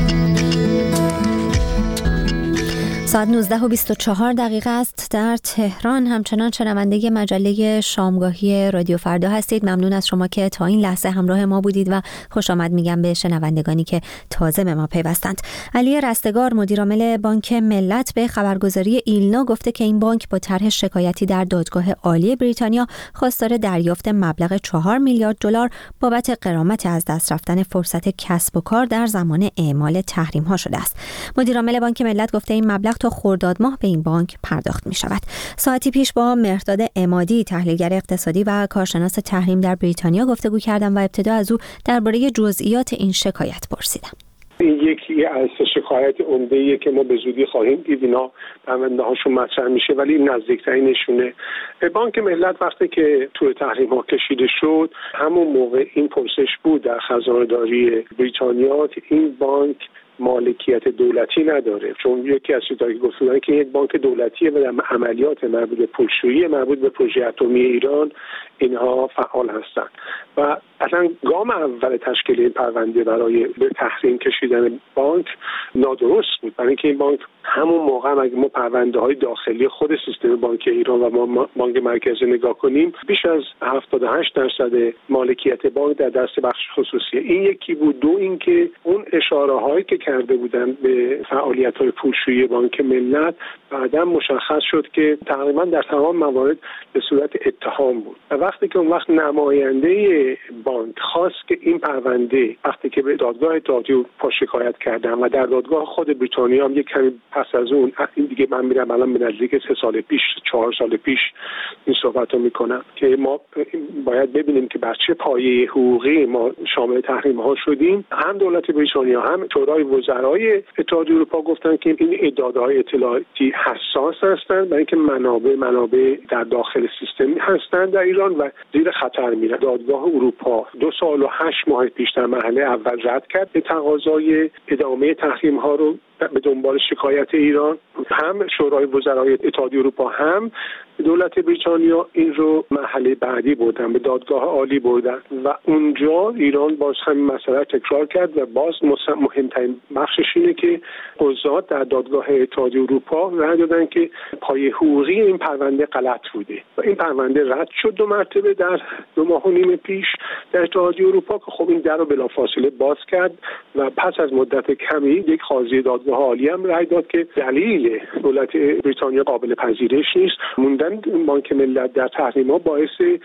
ساعت نوزده و بیست و چهار دقیقه است در تهران. همچنان شنونده مجله شامگاهی رادیو فردا هستید. ممنون از شما که تا این لحظه همراه ما بودید و خوش آمد میگم به شنوندگانی که تازه به ما پیوستند. علی رستگار مدیرعامل بانک ملت به خبرگزاری ایلنا گفته که این بانک با طرح شکایتی در دادگاه عالی بریتانیا خواستار دریافت مبلغ چهار میلیارد دلار بابت غرامت از دست رفتن فرصت کسب و کار در زمان اعمال تحریم ها شده است. مدیرعامل بانک ملت گفته این مبلغ تا خرداد ماه به این بانک پرداخت می شود. ساعتی پیش با مهرداد عمادی تحلیلگر اقتصادی و کارشناس تحریم در بریتانیا گفتگو کردم و ابتدا از او درباره جزئیات این شکایت پرسیدم. این یکی از شکایت عمده‌ایه که ما به زودی خواهیم دید، اینا پرونده هاشون مطرح میشه، ولی نزدیکترینشونه. بانک ملت وقتی که توی تحریم ها کشیده شد، همون موقع این پرسش بود در خزانه‌داری بریتانیا که این بانک مالکیت دولتی نداره، چون یکی از چیزایی که گفتن که یک بانک دولتیه و در عملیات مربوط به پولشویی مربوط به پروژه اتمی ایران اینها فعال هستند و اصلا گام اول تشکیل این پرونده برای به تحریم کشیدن بانک نادرست بود، برای اینکه این بانک همون موقع هم اگه ما پرونده های داخلی خود سیستم بانکی ایران و ما بانک مرکزی نگاه کنیم، بیش از هفتاد و هشت درصد مالکیت بانک در دست بخش خصوصیه. این یکی بود. دو اینکه اون اشاره هایی که کرده بودن به فعالیت های پولشویی بانک ملت بعدا مشخص شد که تقریبا در تمام موارد به صورت اتهام بود و وقتی که اون وقت نماینده بانک خواست که این پرونده وقتی که به دادگاه اتحادیه اروپا شکایت کردن و در دادگاه خود بریتانیا هم یک کمی پس از اون، این دیگه من میرم الان به نزدیک سه سال پیش چهار سال پیش این صحبت رو میکنم که ما باید ببینیم که بر چه پایه حقوقی ما شامل تحریم ها شدیم. هم دولت بریتانیا هم شورای وزرای اتحادیه اروپا گفتن که این ادعاهای اطلاعاتی حساس هستند برای اینکه منابع منابع در داخل سیستم هستند در ایران و زیر خطر میره. دادگاه اروپا دو سال و هشت ماه پیش در مرحله اول رد کرد به تقاضای ادامه تحریم ها رو به دنبال شکایت ایران. هم شورای وزرای اتحادیه اروپا هم دولت بریتانیا این رو مرحله بعدی بردن، به دادگاه عالی بردن و اونجا ایران باز همین مسئله تکرار کرد و باز مهمترین بخشش اینه که قضات در دادگاه اتحادیه اروپا رأی دادن که پایه حقوقی این پرونده غلط بوده و این پرونده رد شد دو مرتبه در دو ماه و نیم پیش در اتحادیه اروپا که خب این در رو بلافاصله باز کرد و پس از مدت کمی یک قاضی دادگاه عالی هم رأی داد که دلیل دولت بریتانیا قابل پذیرش نیست. موندن بانک ملت در تحریم ها باعث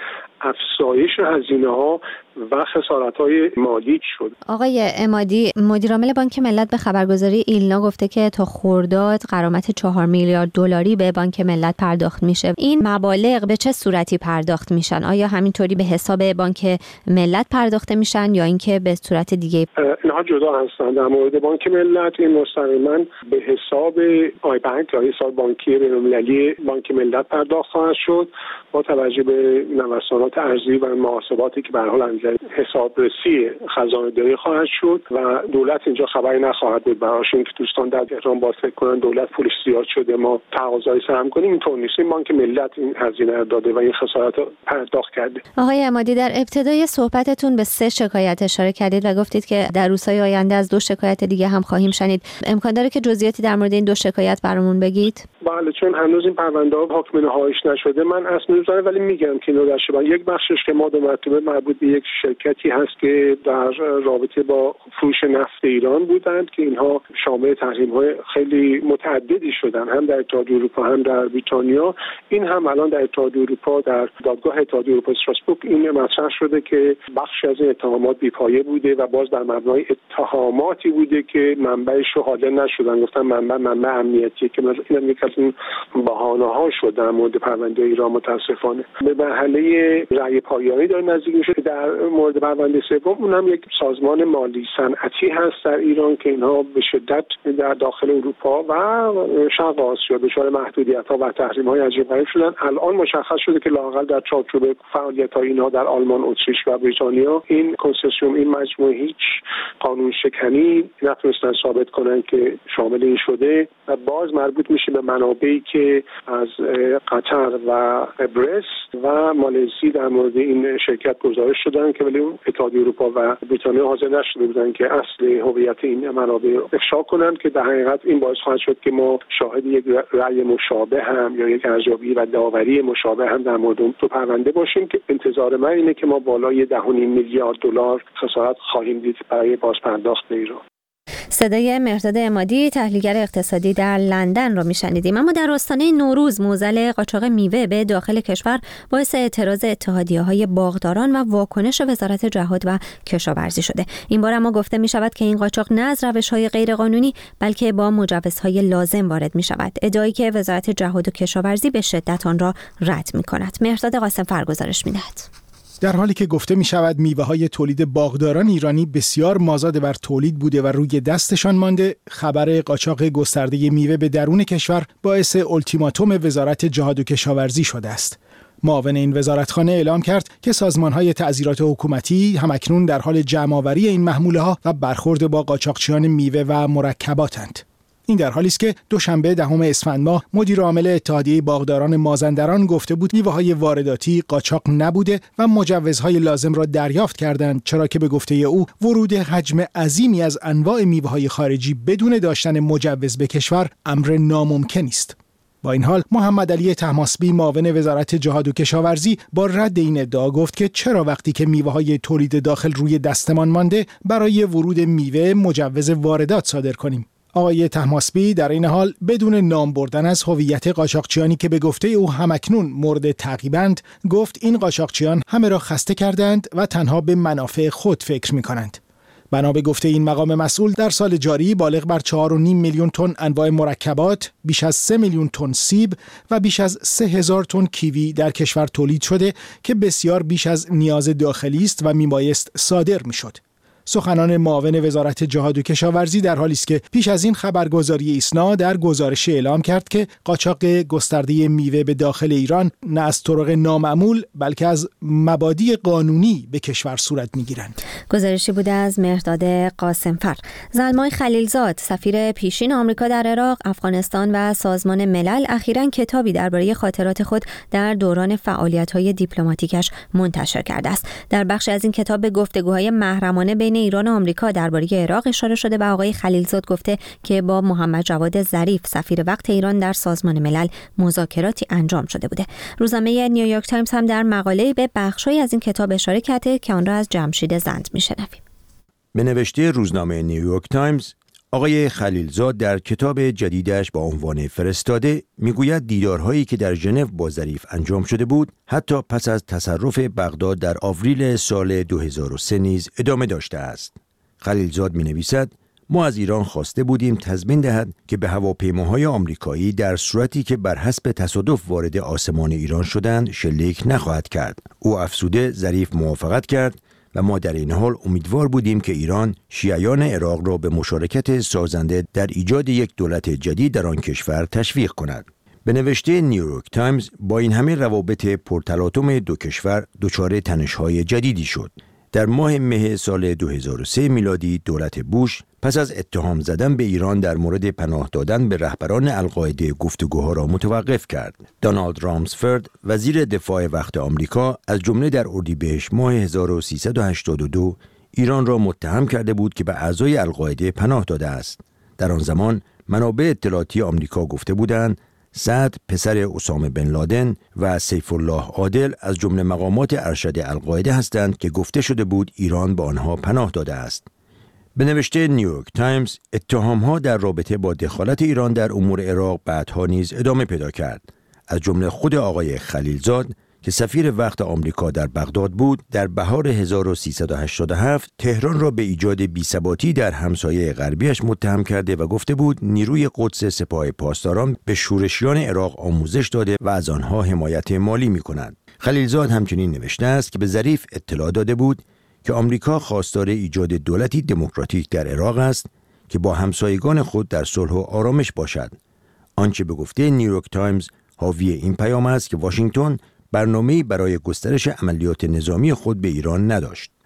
افزایش هزینه ها و خسارت های مالی شد. آقای عمادی مدیرعامل بانک ملت به خبرگزاری ایلنا گفته که تا خرداد غرامت چهار میلیارد دلاری به بانک ملت پرداخت میشه. این مبالغ به چه صورتی پرداخت میشن؟ آیا همینطوری به حساب بانک ملت پرداخته میشن یا اینکه به صورت دیگه؟ اینها جدا هستند. در مورد بانک ملت این مستقیما به حساب آی بانک یا حساب بانکی بین‌المللی بانک ملت پرداخت خواهد شد با توجه به نوسانات ارزی و محاسباتی که به هر حال انجام حسابرسی خزانه‌داری خواهد شد و دولت اینجا خبری نخواهد بود. براش اینکه دوستان در تهران باز فکر کنن دولت پولش زیاد شده ما تقاضای سهم کنیم، اینطور نیست. این بانک ملت این هزینه رو داده و این خسارت رو پرداخت کرده. آقای عمادی در ابتدای صحبتتون به سه شکایت اشاره کردید و گفتید که در روزهای آینده از دو شکایت دیگه هم خواهیم شنید. امکان داره که جزئیاتی در مورد این دو شکایت برامون بگید؟ بله، چون هنوز این پرونده ها حکم نهاییش نشده من اسم نمیذارم، ولی میگم که اینو در شبان یک بخشش که ما دو مرتبه مربوط به یک شرکتی هست که در رابطه با فروش نفت ایران بودند که اینها شامل تحریم‌های خیلی متعددی شدن، هم در اتحادیه اروپا هم در بریتانیا. این هم الان در اتحادیه اروپا در دادگاه اتحادیه اروپا استراسبورگ این مطرح شده که بخشی از این اتهامات بی‌پایه بوده و باز در مبنای اتهاماتی بوده که منبعش رو حاضر نشدن، گفتن منبع منبع امنیتیه که مثلا این یک از این بهانه‌ها شد در مورد پرونده ایران. متاسفانه به مرحله رأی پایانی داره نزدیک میشه. در مورد پرونده سوم اونم یک سازمان مالی صنعتی هست در ایران که اینها به شدت در داخل اروپا و شرق آسیا دچار محدودیت‌ها و تحریم‌های عجیب غریب شدن. الان مشخص شده که لااقل در چارچوب فعالیت‌های اینها در آلمان، اتریش و بریتانیا این کنسرسیوم، این مجموعه هیچ قانون شکنی نتونستن ثابت کنن که شامل این شده و باز مربوط میشه به منابعی که از قطر و قبرس و مالزی در مورد این شرکت گزارش شدن که ولی اتحادیه اروپا و بریتانیا حاضر نشده بودن که اصل هویت این منابع رو افشا کنن، که در حقیقت این باعث خواهد شد که ما شاهد یک رأی مشابه هم یا یک ارزیابی و داوری مشابه هم در مورد اون دو پرونده باشیم که انتظار من اینه که ما بالای ده و نیم میلیارد دلار خسارت خواهیم دید برای بازپرداخت به ایران. صدای مهرداد عمادی، تحلیلگر اقتصادی در لندن را میشنیدیم. اما در آستانه نوروز معضل قاچاق میوه به داخل کشور باعث اعتراض اتحادیه‌های باغداران و واکنش وزارت جهاد و کشاورزی شده. این بار اما گفته می شود که این قاچاق نه از روش‌های غیرقانونی بلکه با مجوزهای لازم وارد می شود. ادعایی که وزارت جهاد و کشاورزی به شدت آن را رد می کند. مهرداد قاسم‌فر گزارش می‌دهد. در حالی که گفته می شود میوه های تولید باغداران ایرانی بسیار مازاد بر تولید بوده و روی دستشان مانده، خبر قاچاق گسترده میوه به درون کشور باعث التیماتوم وزارت جهاد و کشاورزی شده است. معاون این وزارتخانه اعلام کرد که سازمان‌های تعزیرات حکومتی همکنون در حال جمع‌آوری این محموله‌ها و برخورد با قاچاقچیان میوه و مرکباتند. این در حالی است که دوشنبه دهم اسفند ماه مدیر عامل اتحادیه باغداران مازندران گفته بود میوه‌های وارداتی قاچاق نبوده و مجوزهای لازم را دریافت کردند، چرا که به گفته او ورود حجم عظیمی از انواع میوه‌های خارجی بدون داشتن مجوز به کشور امر ناممکن است. با این حال محمد علی طهماسبی معاون وزارت جهاد و کشاورزی با رد این ادعا گفت که چرا وقتی که میوه‌های تولید داخل روی دستمان مانده برای ورود میوه مجوز واردات صادر کنیم. آقای طهماسبی در این حال بدون نام بردن از هویت قاچاقچیانی که به گفته او همکنون مورد تعقیبند، گفت این قاچاقچیان همه را خسته کردند و تنها به منافع خود فکر می‌کنند. بنا به گفته این مقام مسئول در سال جاری بالغ بر چهار و نیم میلیون تن انواع مرکبات، بیش از سه میلیون تن سیب و بیش از سه هزار تن کیوی در کشور تولید شده که بسیار بیش از نیاز داخلی است و میبایست صادر میشد. سخنان معاون وزارت جهاد و کشاورزی در حالی است که پیش از این خبرگزاری ایسنا در گزارش اعلام کرد که قاچاق گسترده میوه به داخل ایران نه از طرق نامعمول بلکه از مبادی قانونی به کشور صورت میگیرند. گزارشی بوده از مهرداد قاسم‌فر. زلمای خلیلزاد، سفیر پیشین آمریکا در عراق، افغانستان و سازمان ملل اخیراً کتابی درباره خاطرات خود در دوران فعالیت‌های دیپلماتیکش منتشر کرده است. در بخشی از این کتاب به گفتگوهای محرمانه بین ایران و آمریکا درباره عراق اشاره شده و آقای خلیلزاد گفته که با محمد جواد ظریف سفیر وقت ایران در سازمان ملل مذاکراتی انجام شده بوده. روزنامه نیویورک تایمز هم در مقاله‌ای به بخشی از این کتاب اشاره کرده که آن را از جمشید زند میشنویم. به نوشته روزنامه نیویورک تایمز، آقای خلیلزاد در کتاب جدیدش با عنوان فرستاده میگوید دیدارهایی که در ژنو با ظریف انجام شده بود حتی پس از تصرف بغداد در آوریل سال دو هزار و سه نیز ادامه داشته است. خلیلزاد می نویسد ما از ایران خواسته بودیم تضمین دهد که به هواپیماهای آمریکایی در صورتی که بر حسب تصادف وارد آسمان ایران شدند شلیک نخواهد کرد. او افزوده ظریف موافقت کرد و ما در این حال امیدوار بودیم که ایران شیعیان عراق را به مشارکت سازنده در ایجاد یک دولت جدید در آن کشور تشویق کند. به نوشته نیویورک تایمز با این همه روابط پرتلاطم دو کشور دچار تنش‌های جدیدی شد. در ماه مه سال دو هزار و سه میلادی دولت بوش پس از اتهام زدن به ایران در مورد پناه دادن به رهبران القاعده گفتگوها را متوقف کرد. دونالد رامسفورد وزیر دفاع وقت آمریکا از جمله در اردیبهشت ماه هزار و سیصد و هشتاد و دو ایران را متهم کرده بود که به اعضای القاعده پناه داده است. در آن زمان منابع اطلاعاتی آمریکا گفته بودند سعد پسر اسامه بن لادن و سیف الله عادل از جمله مقامات ارشد القاعده هستند که گفته شده بود ایران به آنها پناه داده است. به نوشته نیویورک تایمز اتهام‌ها در رابطه با دخالت ایران در امور عراق بعدها نیز ادامه پیدا کرد. از جمله خود آقای خلیلزاد که سفیر وقت آمریکا در بغداد بود در بهار هزار و سیصد و هشتاد و هفت تهران را به ایجاد بی‌ثباتی در همسایه غربیش متهم کرده و گفته بود نیروی قدس سپاه پاسداران به شورشیان عراق آموزش داده و از آنها حمایت مالی می‌کند. خلیلزاد همچنین نوشته است که به ظریف اطلاع داده بود که آمریکا خواستار ایجاد دولتی دموکراتیک در عراق است که با همسایگان خود در صلح و آرامش باشد. آنچه به گفته نیویورک تایمز حاوی این پیام است که واشنگتن برنامه‌ای برای گسترش عملیات نظامی خود به ایران نداشت.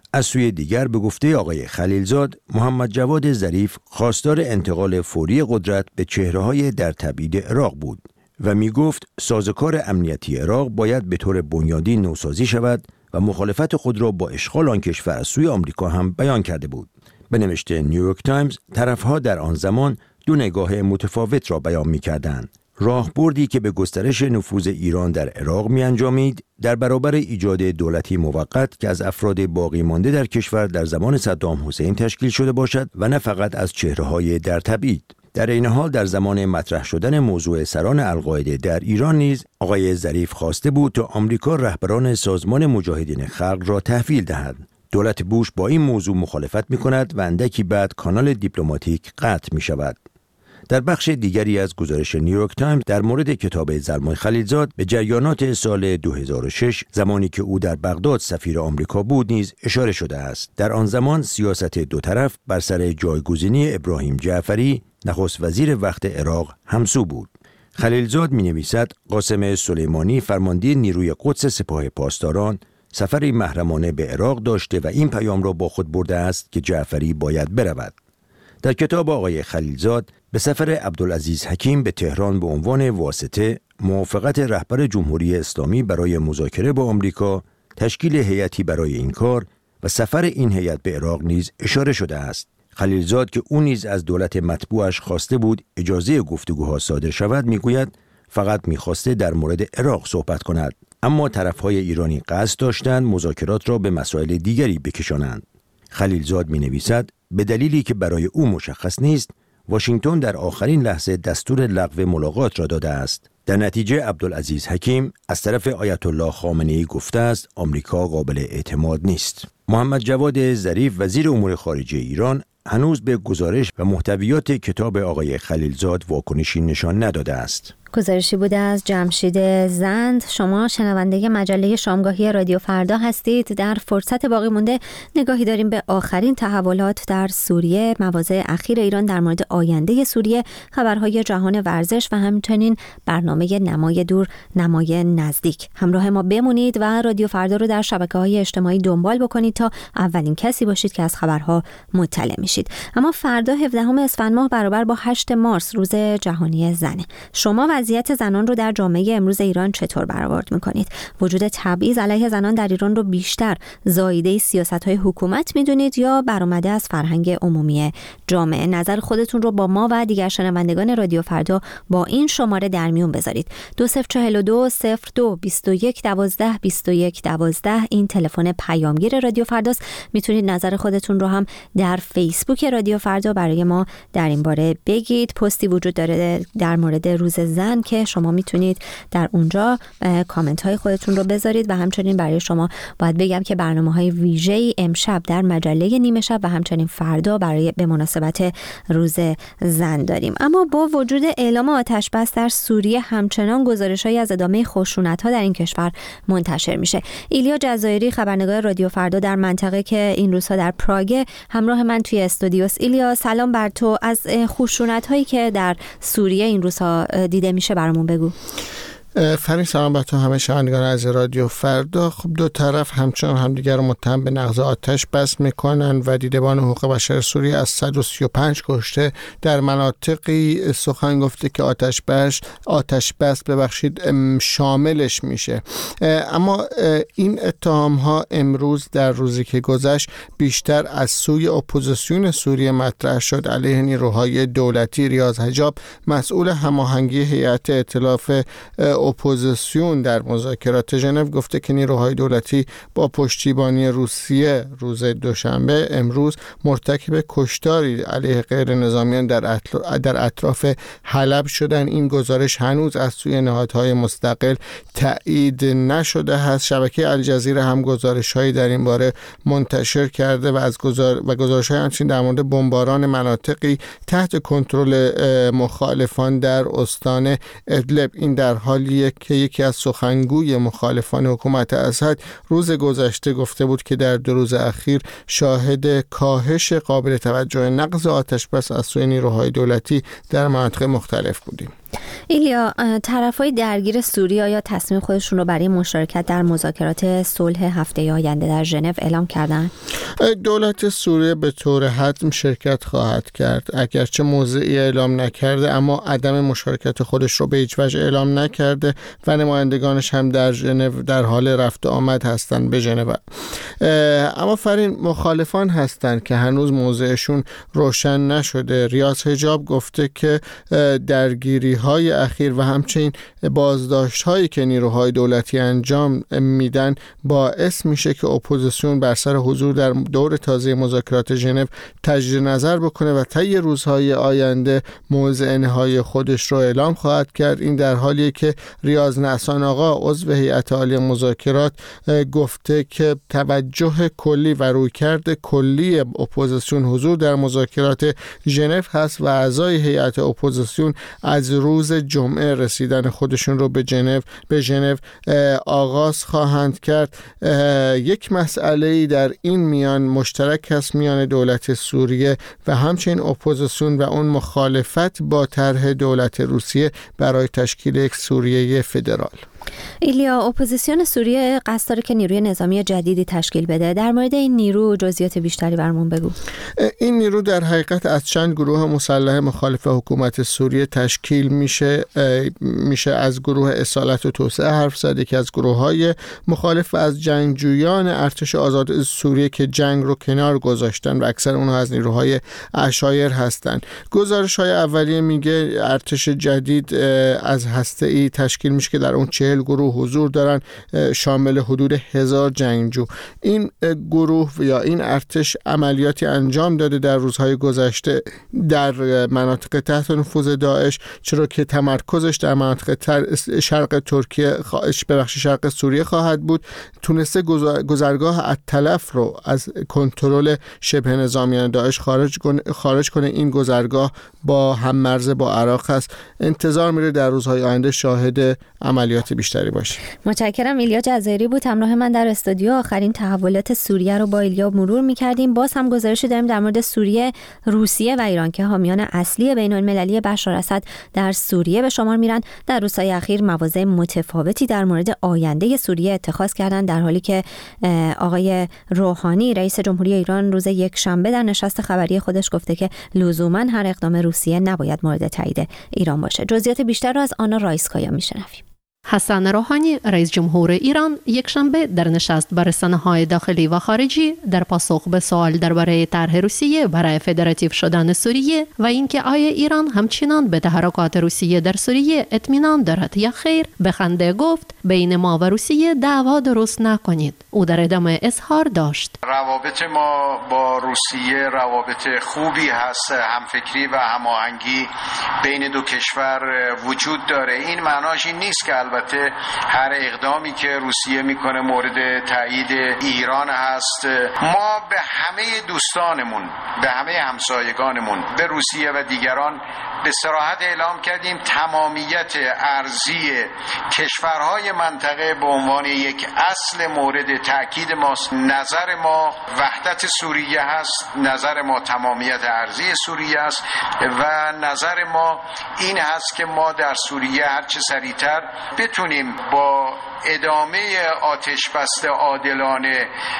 از سوی دیگر به گفته آقای خلیلزاد، محمد جواد ظریف خواستار انتقال فوری قدرت به چهره‌های در تبعید عراق بود و می گفت سازوکار امنیتی عراق باید به طور بنیادی نوسازی شود و مخالفت خود را با اشغال آن کشور از سوی آمریکا هم بیان کرده بود. به نوشته نیویورک تایمز، طرفها در آن زمان دو نگاه متفاوت را بیان می کردند. راهبردی که به گسترش نفوذ ایران در عراق می انجامید در برابر ایجاد دولتی موقت که از افراد باقی مانده در کشور در زمان صدام حسین تشکیل شده باشد و نه فقط از چهره‌های در تبعید. در این حال در زمان مطرح شدن موضوع سران القاعده در ایران نیز آقای ظریف خواسته بود تا آمریکا رهبران سازمان مجاهدین خلق را تحویل دهد. دولت بوش با این موضوع مخالفت می کند و اندکی بعد کانال دیپلماتیک قطع می شود. در بخش دیگری از گزارش نیویورک تایمز در مورد کتاب زلمای خلیلزاد به جریانات سال دو هزار و شش زمانی که او در بغداد سفیر آمریکا بود نیز اشاره شده است. در آن زمان سیاست دو طرف بر سر جایگزینی ابراهیم جعفری نخست وزیر وقت عراق همسو بود. خلیلزاد می نویسد قاسم سلیمانی فرمانده نیروی قدس سپاه پاسداران سفری محرمانه به عراق داشته و این پیام را با خود برده است که جعفری باید برود. در کتاب آقای خلیلزاد به سفر عبدالعزیز حکیم به تهران به عنوان واسطه، موافقت رهبر جمهوری اسلامی برای مذاکره با آمریکا، تشکیل هیئتی برای این کار و سفر این هیئت به عراق نیز اشاره شده است. خلیلزاد که او نیز از دولت مطبوعش خواسته بود اجازه گفتگوها صادر شود میگوید فقط میخواسته در مورد عراق صحبت کند، اما طرفهای ایرانی قصد داشتند مذاکرات را به مسائل دیگری بکشانند. خلیلزاد می نویسد به دلیلی که برای او مشخص نیست، واشنگتن در آخرین لحظه دستور لغو ملاقات را داده است. در نتیجه عبدالعزیز حکیم از طرف آیت الله خامنه‌ای گفته است آمریکا قابل اعتماد نیست. محمد جواد ظریف وزیر امور خارجه ایران هنوز به گزارش و محتویات کتاب آقای خلیلزاد واکنشی نشان نداده است. گزارشی بوده از جمشید زند. شما شنونده مجله شامگاهی رادیو فردا هستید. در فرصت باقی مونده نگاهی داریم به آخرین تحولات در سوریه، مواضع اخیر ایران در مورد آینده سوریه، خبرهای جهان ورزش و همچنین برنامه نمای دور نمای نزدیک. همراه ما بمونید و رادیو فردا رو در شبکه‌های اجتماعی دنبال بکنید تا اولین کسی باشید که از خبرها مطلع میشید. اما فردا هفدهم اسفند ماه برابر با هشت مارس روز جهانی زنه. شما وضعیت زنان رو در جامعه امروز ایران چطور برآورد می‌کنید؟ وجود تبعیض علیه زنان در ایران رو بیشتر زایده سیاست‌های حکومت می‌دونید یا برآمده از فرهنگ عمومی جامعه؟ نظر خودتون رو با ما و دیگر شنوندگان رادیو فردا با این شماره در میون بذارید. دو صفر چهل و دو صفر دو بیست و یک دوازده بیست و یک دوازده این تلفن پیامگیر رادیو فرداست. میتونید نظر خودتون رو هم در فیسبوک رادیو فردا برای ما در این باره بگید. پستی وجود داره در مورد روز زن که شما میتونید در اونجا کامنت های خودتون رو بذارید و همچنین برای شما باید بگم که برنامه های ویژه‌ای امشب در مجله نیمه شب و همچنین فردا برای به مناسبت روز زن داریم. اما با وجود اعلام آتش بس در سوریه همچنان گزارش‌هایی از ادامه خشونت‌ها در این کشور منتشر میشه. ایلیا جزایری خبرنگار رادیو فردا در منطقه که این روزها در پراگ همراه من توی استودیوس. ایلیا سلام بر تو. از خشونت‌هایی که در سوریه این روزها دیده میشه برامون بگو. فرین سلام بر تو همه شنوندگان از رادیو فردا. خب دو طرف همچنان همدیگر رو متهم به نقض آتش بس میکنن و دیدبان حقوق بشر سوریه از صد و سی و پنج کشته در مناطقی سخن گفته که آتش بس آتش بس ببخشید شاملش میشه. اما این اتهام ها امروز در روزی که گذشت بیشتر از سوی اپوزیسیون سوریه مطرح شد. علیه نیروهای دولتی ریاض حجاب مسئول هماهنگی هیئت ائتلاف اپوزیسیون در مذاکرات ژنو گفته که نیروهای دولتی با پشتیبانی روسیه روز دوشنبه امروز مرتکب کشتاری علیه غیر نظامیان در در اطراف حلب شدن. این گزارش هنوز از سوی نهادهای مستقل تایید نشده است. شبکه الجزیره هم گزارش‌هایی در این باره منتشر کرده و از گزار و گزارش‌های همچنین در مورد بمباران مناطقی تحت کنترل مخالفان در استان ادلب. این در حالی که یکی از سخنگوی مخالفان حکومت اسد روز گذشته گفته بود که در دو روز اخیر شاهد کاهش قابل توجه نقض آتش بس از سوی نیروهای دولتی در مناطق مختلف بودیم. ایلیا، طرفای درگیر سوریه یا تصمیم خودشون رو برای مشارکت در مذاکرات صلح هفته آینده در ژنو اعلام کردن؟ دولت سوریه به طور حتم شرکت خواهد کرد، اگرچه موضعی اعلام نکرده اما عدم مشارکت خودش رو به هیچ وجه اعلام نکرده و نمایندگانش هم در ژنو در حال رفت آمد هستند به ژنو. اما فرین، مخالفان هستند که هنوز موضعشون روشن نشده. ریاض حجاب گفته که درگیری های اخیر و همچنین بازداشت هایی که نیروهای دولتی انجام میدن باعث میشه که اپوزیسیون بر سر حضور در دور تازه مذاکرات ژنو تجدید نظر بکنه و طی روزهای آینده موضع نهایی خودش رو اعلام خواهد کرد. این در حالیه که ریاض نعسان آقا عضو هیئت عالی مذاکرات گفته که توجه کلی و رویکرد کلی اپوزیسیون حضور در مذاکرات ژنو هست و اعضای هیئت اپوزیسیون از روز جمعه رسیدن خودشون رو به ژنو به ژنو آغاز خواهند کرد. یک مسئله در این میان مشترک است میان دولت سوریه و همچنین اپوزیسیون و اون مخالفت با طرح دولت روسیه برای تشکیل یک سوریه فدرال. ایلیا، اپوزیسیون سوریه قصد داره که نیروی نظامی جدیدی تشکیل بده. در مورد این نیرو جزئیات بیشتری برامون بگو. این نیرو در حقیقت از چند گروه مسلح مخالف حکومت سوریه تشکیل میشه میشه از گروه اصالت و توسعه حرف زده که از گروه‌های مخالف و از جنگجویان ارتش آزاد سوریه که جنگ رو کنار گذاشتن و اکثر اونها از نیروهای عشایر هستند. گزارش‌های اولیه میگه ارتش جدید از هسته‌ای تشکیل میشه که در اون چهل گروه حضور دارن، شامل حدود هزار جنگجو. این گروه یا این ارتش عملیاتی انجام داده در روزهای گذشته در مناطق تحت نفوذ داعش، چرا که تمرکزش در مناطق شرق ترکیه خواهش ببخش شرق سوریه خواهد بود. تونسته گذرگاه التلف رو از کنترل شبه نظامیان داعش خارج کنه خارج کنه این گذرگاه با هم مرز با عراق است. انتظار میره در روزهای آینده شاهد عملیات بیشتری باشه. متشکرم. ایلیا جزایری بود همراه من در استودیو. آخرین تحولات سوریه رو با ایلیا مرور می‌کردیم. باز هم گزارشی داریم در مورد سوریه، روسیه و ایران که حامیان اصلی بین‌المللی بشار اسد در سوریه به شمار میرن. در روزهای اخیر مواضع متفاوتی در مورد آینده سوریه اتخاذ کردن، در حالی که آقای روحانی رئیس جمهوری ایران روز یکشنبه در نشست خبری خودش گفته که لزوما هر اقدام روسیه نباید مورد تایید ایران باشه. جزئیات بیشتر رو از آنا رایسکایا میشنویم. حسن روحانی رئیس جمهور ایران یکشنبه در نشست با رسانه‌های داخلی و خارجی در پاسخ به سوال درباره طرح روسیه برای فدراتیو شدن سوریه و اینکه آیا ایران همچنان به تحرکات روسیه در سوریه اطمینان دارد یا خیر، به خنده گفت بین ما و روسیه دعوا درست نکنید. او در ادامه اظهار داشت: روابط ما با روسیه روابط خوبی هست، همفکری و هماهنگی بین دو کشور وجود داره. این معناش این نیست که البته هر اقدامی که روسیه میکنه مورد تایید ایران هست. ما به همه دوستانمون، به همه همسایگانمون، به روسیه و دیگران به صراحت اعلام کردیم تمامیت ارضی کشورهای منطقه به عنوان یک اصل مورد تأکید ماست. نظر ما وحدت سوریه هست، نظر ما تمامیت ارضی سوریه است و نظر ما این هست که ما در سوریه هرچه سریعتر بتونیم با ادامه آتش بس عادلانه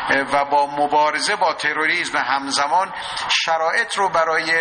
و با مبارزه با تروریسم همزمان شرایط رو برای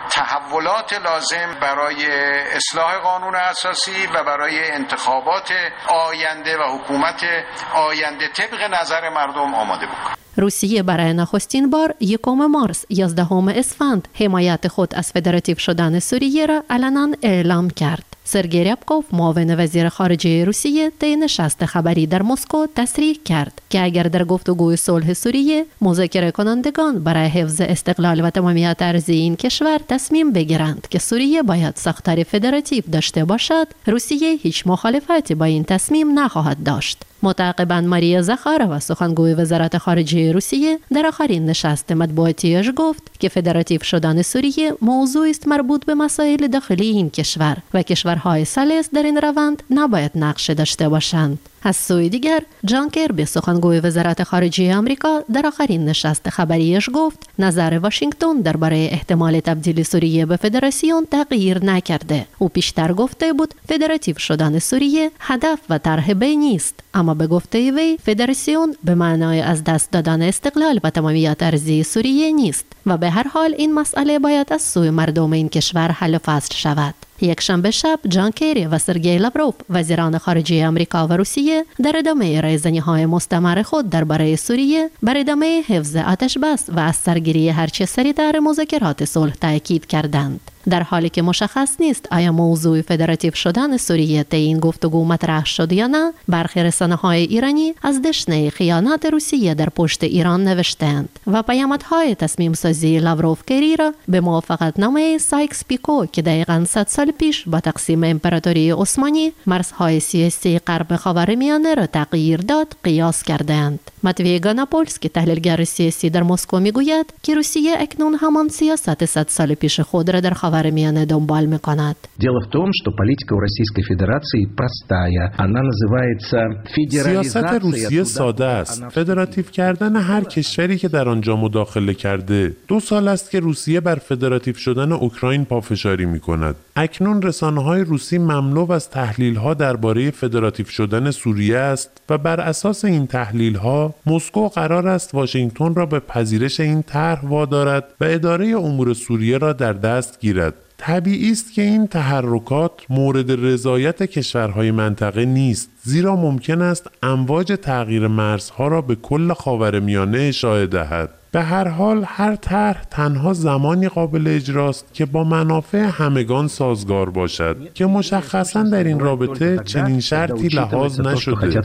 تحولات لازم برای اصلاح قانون اساسی و برای انتخابات آینده و حکومت آینده طبق نظر مردم آماده بکنیم. روسیه برای نخستین بار یکم مارس یازدهم اسفند حمایت خود از فدراتیو شدن سوریه را علنا اعلام کرد. سرگئی ریابکوف معاون وزیر خارجه روسیه طی نشست خبری در مسکو تصریح کرد که اگر در گفتگوی صلح سوریه مذاکره کنندگان برای حفظ استقلال و تمامیت ارضی این کشور تصمیم بگیرند که سوریه باید ساختار فدراتیو داشته باشد، روسیه هیچ مخالفتی با این تصمیم نخواهد داشت. متعاقباً ماریا زخارova سخنگوی وزارت خارجه روسیه در آخرین نشست مطبوعاتیش گفت که فدراتیو شدن سوریه موضوعی است مربوط به مسائل داخلی این کشور و کشورهای ثالث در این روند نباید نقش داشته باشند. از سوی دیگر جان کربی سخنگوی وزارت خارجه آمریکا در آخرین نشست خبریش گفت نظر واشنگتن درباره احتمال تبدیل سوریه به فدراسیون تغییر نکرده. او پیشتر گفته بود فدراتیو شدن سوریه هدف و طرح بی نیست، اما به گفته وی فدراسیون به معنای از دست دادن استقلال و تمامیت ارضی سوریه نیست و به هر حال این مسئله باید از سوی مردم این کشور حل و فصل شود. یک شنبه شب جان کری و سرگئی لاوروف وزیران خارجه آمریکا و روسیه در ادامه رایزنی‌های مستمر خود درباره سوریه بر ادامه حفظ آتش بس و از سرگیری هرچه سریعتر مذاکرات صلح تاکید کردند. در حالی که مشخص نیست آیا موضوع فدراتیو شدن سوریه طی این گفتگو مطرح شد یا نه، برخی رسانه‌های ایرانی از دشنه خیانت روسیه در پشت ایران نوشتند و پیامدهای تصمیم سازی لاوروف کری را به موافقت نامه سایکس پیکو که دقیقاً صد سال پیش با تقسیم امپراتوری عثمانی مرزهای سیاسی غرب خاورمیانه را تغییر داد قیاس کردند. ماتوی گاناپولسکی تحلیلگر سیاسی در مسکو میگوید که روسیه اکنون همان سیاست صد سال پیش خود را در خاورمیانه دنبال میکند. Дело в том, что политика у Российской Федерации простая. Она называется федерализация. سیاست روسیه ساده است. فدراتیو کردن هر کشوری که در آنجا مداخله کرده. دو سال است که روسیه بر فدراتیو شدن اوکراین پافشاری میکند. اکنون رسانه‌های روسی مملو از تحلیل‌ها درباره فدراتیو شدن سوریه است و بر اساس این تحلیل‌ها مسکو قرار است واشنگتن را به پذیرش این طرح وادارد و اداره امور سوریه را در دست گیرد. طبیعی است که این تحرکات مورد رضایت کشورهای منطقه نیست، زیرا ممکن است امواج تغییر مرزها را به کل خاورمیانه اشاعه دهد. به هر حال هر طرح تنها زمانی قابل اجراست که با منافع همگان سازگار باشد که مشخصاً در این رابطه چنین شرطی لحاظ نشده.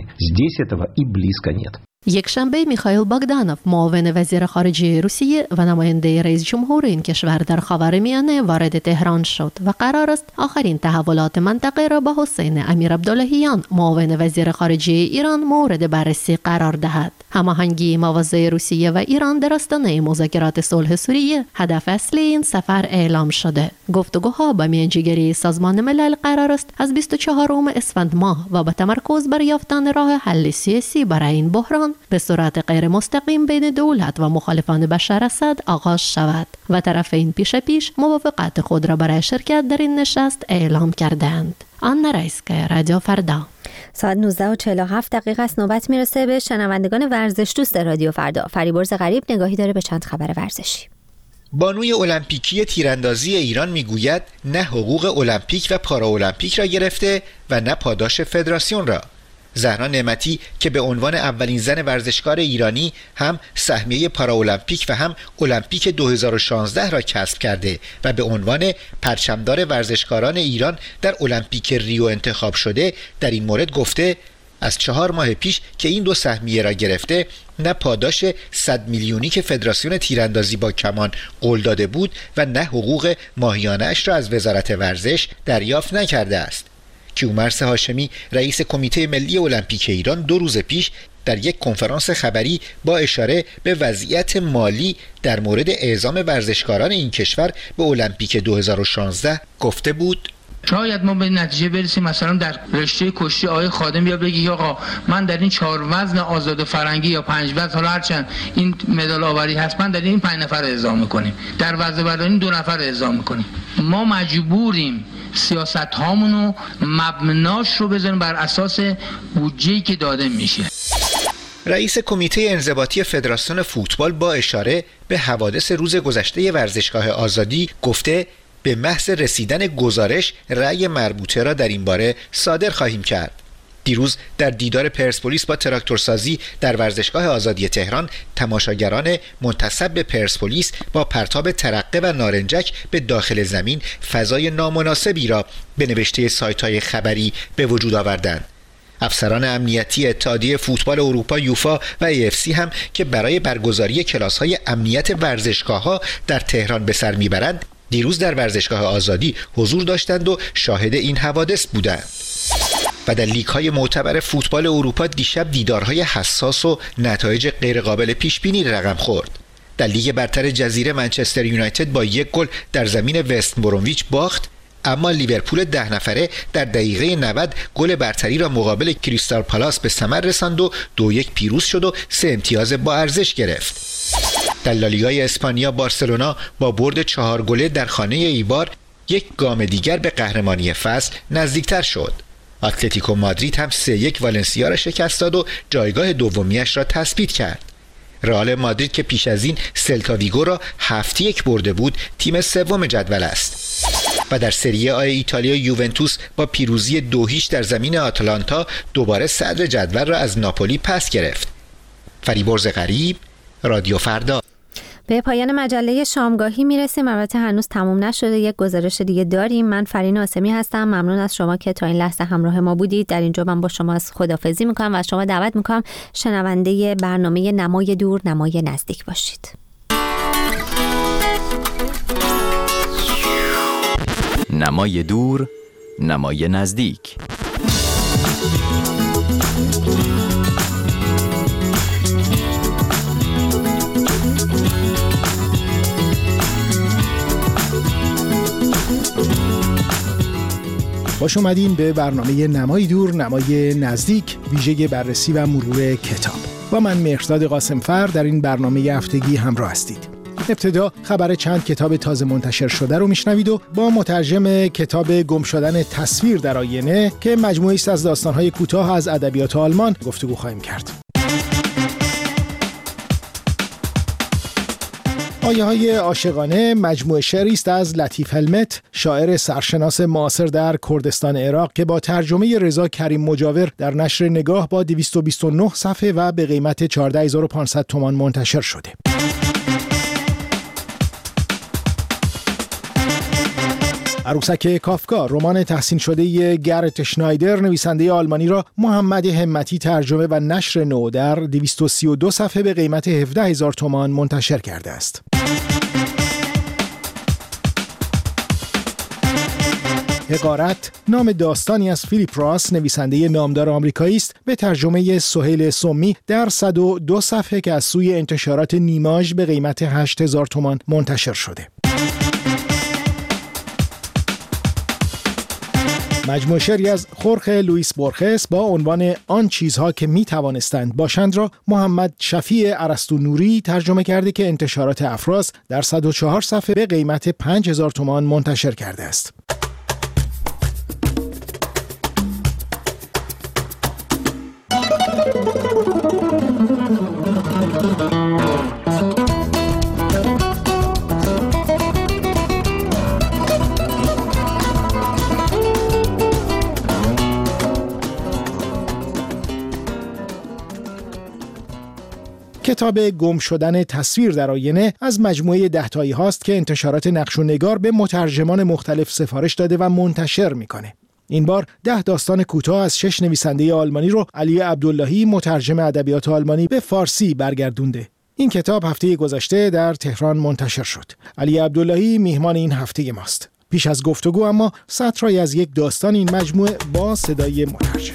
یک شنبه میخائیل باگدانوف معاون وزیر خارجه روسیه و نماینده رئیس جمهور این کشور در خاورمیانه وارد تهران شد و قرار است آخرین تحولات منطقه را با حسین امیر عبداللهیان معاون وزیر خارجه ایران مورد بررسی قرار دهد. هماهنگی مواضع روسیه و ایران در آستانه مذاکرات صلح سوریه هدف اصلی این سفر اعلام شده. گفتگوها با میانجیگری سازمان ملل قرار است از بیست و چهارم اسفند ماه و با تمرکز بر یافتن راه حل سیاسی برای این بحران به صورت غیر مستقیم بین دولت و مخالفان بشار اسد آغاز شود و طرفین پیش پیش موافقت خود را برای شرکت در این نشست اعلام کردند. آنا رایسکا، رادیو فردا. ساعت نوزده و چهل و هفت دقیقه است. نوبت میرسه به شنوندگان ورزش دوست رادیو فردا. فریبرز غریب نگاهی داره به چند خبر ورزشی. بانوی المپیکی تیراندازی ایران میگوید نه حقوق المپیک و پاراالمپیک را گرفته و نه پاداش فدراسیون را. زهرا نعمتی که به عنوان اولین زن ورزشکار ایرانی هم سهمیه پاراالمپیک و هم المپیک دو هزار و شانزده را کسب کرده و به عنوان پرچمدار ورزشکاران ایران در المپیک ریو انتخاب شده، در این مورد گفته از چهار ماه پیش که این دو سهمیه را گرفته نه پاداش صد میلیونی که فدراسیون تیراندازی با کمان قول داده بود و نه حقوق ماهیانه اش را از وزارت ورزش دریافت نکرده است. کیومرث هاشمی رئیس کمیته ملی المپیک ایران دو روز پیش در یک کنفرانس خبری با اشاره به وضعیت مالی در مورد اعزام ورزشکاران این کشور به المپیک دو هزار و شانزده گفته بود شاید ما به نتیجه برسیم مثلا در رشته کشتی آقای خادم یا بگی آقا من در این چهار وزن آزاد فرنگی یا پنج وزن حالا هرچند این مدال آوری هست من در این پنج نفر اعزام میکنیم، در وزن برداری دو نفر اعزام میکنیم. ما مجبوریم سیاست هامونو مبناش رو بذاریم بر اساس بودجه‌ای که داده میشه. رئیس کمیته انضباطی فدراسیون فوتبال با اشاره به حوادث روز گذشته ورزشگاه آزادی گفته به محض رسیدن گزارش رأی مربوطه را در این باره صادر خواهیم کرد. دیروز در دیدار پرسپولیس با تراکتورسازی در ورزشگاه آزادی تهران، تماشاگران منتسب به پرسپولیس با پرتاب ترقه و نارنجک به داخل زمین فضای نامناسبی را به نوشته سایت‌های خبری به وجود آوردند. افسران امنیتی اتحادیه فوتبال اروپا یوفا و ای اف سی هم که برای برگزاری کلاس‌های امنیت ورزشگاه‌ها در تهران به سر می‌برند، دیروز در ورزشگاه آزادی حضور داشتند و شاهد این حوادث بودند. و در لیگ‌های معتبر فوتبال اروپا دیشب دیدارهای حساس و نتایج غیرقابل پیش‌بینی رقم خورد. در لیگ برتر جزیره منچستر یونایتد با یک گل در زمین وست برومویچ باخت اما لیورپول ده نفره در دقیقه نود گل برتری را مقابل کریستال پالاس به ثمر رساند و دو یک پیروز شد و سه امتیاز با ارزش گرفت. در لالیگای اسپانیا بارسلونا با برد چهار گله در خانه ایبار یک گام دیگر به قهرمانی فصل نزدیکتر شد. اتلتیکو مادرید هم سه یک والنسیا را شکست داد و جایگاه دومیش را تثبیت کرد. رئال مادرید که پیش از این سلتا ویگو را هفت یک برده بود، تیم سوم جدول است. و در سری آ ایتالیا یوونتوس با پیروزی دو هیچ در زمین آتلانتا دوباره صدر جدول را از ناپولی پس گرفت. فریبرز غریب، رادیو فردا. به پایان مجله شامگاهی میرسیم. البته هنوز تموم نشده، یک گزارش دیگه داریم. من فرین آسمی هستم. ممنون از شما که تا این لحظه همراه ما بودید. در اینجا من با شما خداحافظی میکنم و از شما دعوت میکنم شنونده برنامه نمای دور نمای نزدیک باشید. نمای دور نمای نزدیک. خوش اومدین به برنامه نمای دور نمای نزدیک، ویژه بررسی و مرور کتاب. با من مهرزاد قاسمفر در این برنامه هفتگی همراه هستید. ابتدا خبر چند کتاب تازه منتشر شده رو میشنوید و با مترجم کتاب گم شدن تصویر در آینه که مجموعه‌ای است از داستان‌های کوتاه از ادبیات آلمان گفتگو خواهیم کرد. آیه های عاشقانه مجموعه شعری است از لطیف هلمت، شاعر سرشناس معاصر در کردستان عراق که با ترجمه رضا کریم مجاور در نشر نگاه با دویست و بیست و نه صفحه و به قیمت چهارده هزار و پانصد تومان منتشر شده. عروسک کافکا، رمان تحسین شده گرت شنایدر نویسنده آلمانی را محمد همتی ترجمه و نشر نو در دویست و سی و دو صفحه به قیمت هفده هزار تومان منتشر کرده است. حقارت نام داستانی از فیلیپ راس نویسنده نامدار آمریکایی است به ترجمه سهیل سمی در صد و دو صفحه که از سوی انتشارات نیماژ به قیمت هشت هزار تومان منتشر شده. مجموعه شعری از خورخ لوئیس بورخس با عنوان آن چیزها که می توانستند باشند را محمد شفیع ارسطو نوری ترجمه کرده که انتشارات افراز در صد و چهار صفحه به قیمت پنج هزار تومان منتشر کرده است. کتاب گم شدن تصویر در آینه از مجموعه ده تایی هاست که انتشارات نقش و نگار به مترجمان مختلف سفارش داده و منتشر میکنه. این بار ده داستان کوتاه از شش نویسنده آلمانی رو علی عبداللهی مترجم ادبیات آلمانی به فارسی برگردونده. این کتاب هفته گذشته در تهران منتشر شد. علی عبداللهی میهمان این هفته ماست. پیش از گفتگو اما سطری از یک داستان این مجموعه با صدای مترجم.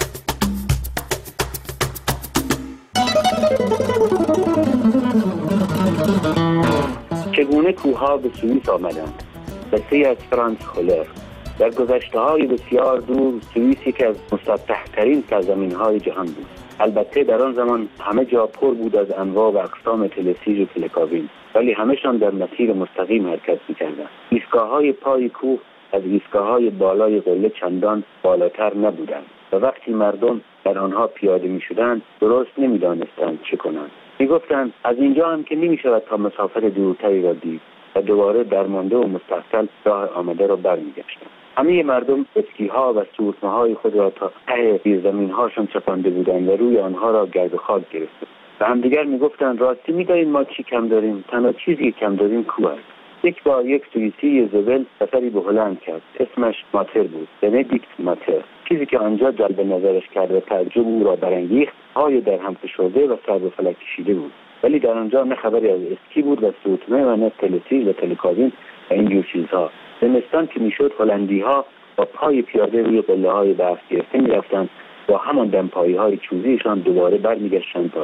چگونه کوه‌ها به سوئیس آمدند؟ قصه از فرانس خولر. در گذشته‌های بسیار دور سوئیس یکی از مسطح‌ترین سرزمین‌های جهان بود. البته در آن زمان همه جا پر بود از انواع و اقسام تلسیج و تلکابین، ولی همه‌شان در مسیر مستقیم حرکت می‌کردند. ایستگاه‌های پای کوه از ایستگاه‌های بالای قله چندان بالاتر نبودند و وقتی مردم در آنها پیاده می‌شدند درست نمی‌دانستند چه کنند. می‌گفتند از اینجا هم که نمی‌شود تا مسافت دورتری را دید و دوباره درمانده و مستحصل راه آمده را برمیگشتند. همه مردم اسکی‌ها و سورتمه‌های خود را تا ته زیرزمین‌هاشان چپانده بودند و روی آنها را گرد و خاک گرفته. و همدیگر می‌گفتند راستی می‌دانید ما چی کم داریم؟ تنها چیزی کم داریم کوه است. یک بار یک سوئیسی زبل سفری به هلند کرد. اسمش ماتر بود، بندیکت ماتر. چیزی که آنجا جلب نظرش کرد و تعجب او را برانگیخت پای در هم فشرده و سر به فلک کشیده بود. ولی در آنجا نه خبری از اسکی بود و سوتمه و نه تلسیج و تلکابین و اینجور چیزها. زمستان که میشد هلندی‌ها با پای پیاده روی قله‌های برف گرفته می‌رفتند با همان دمپایی‌های چوبیشان دوباره برمیگشتند پایین.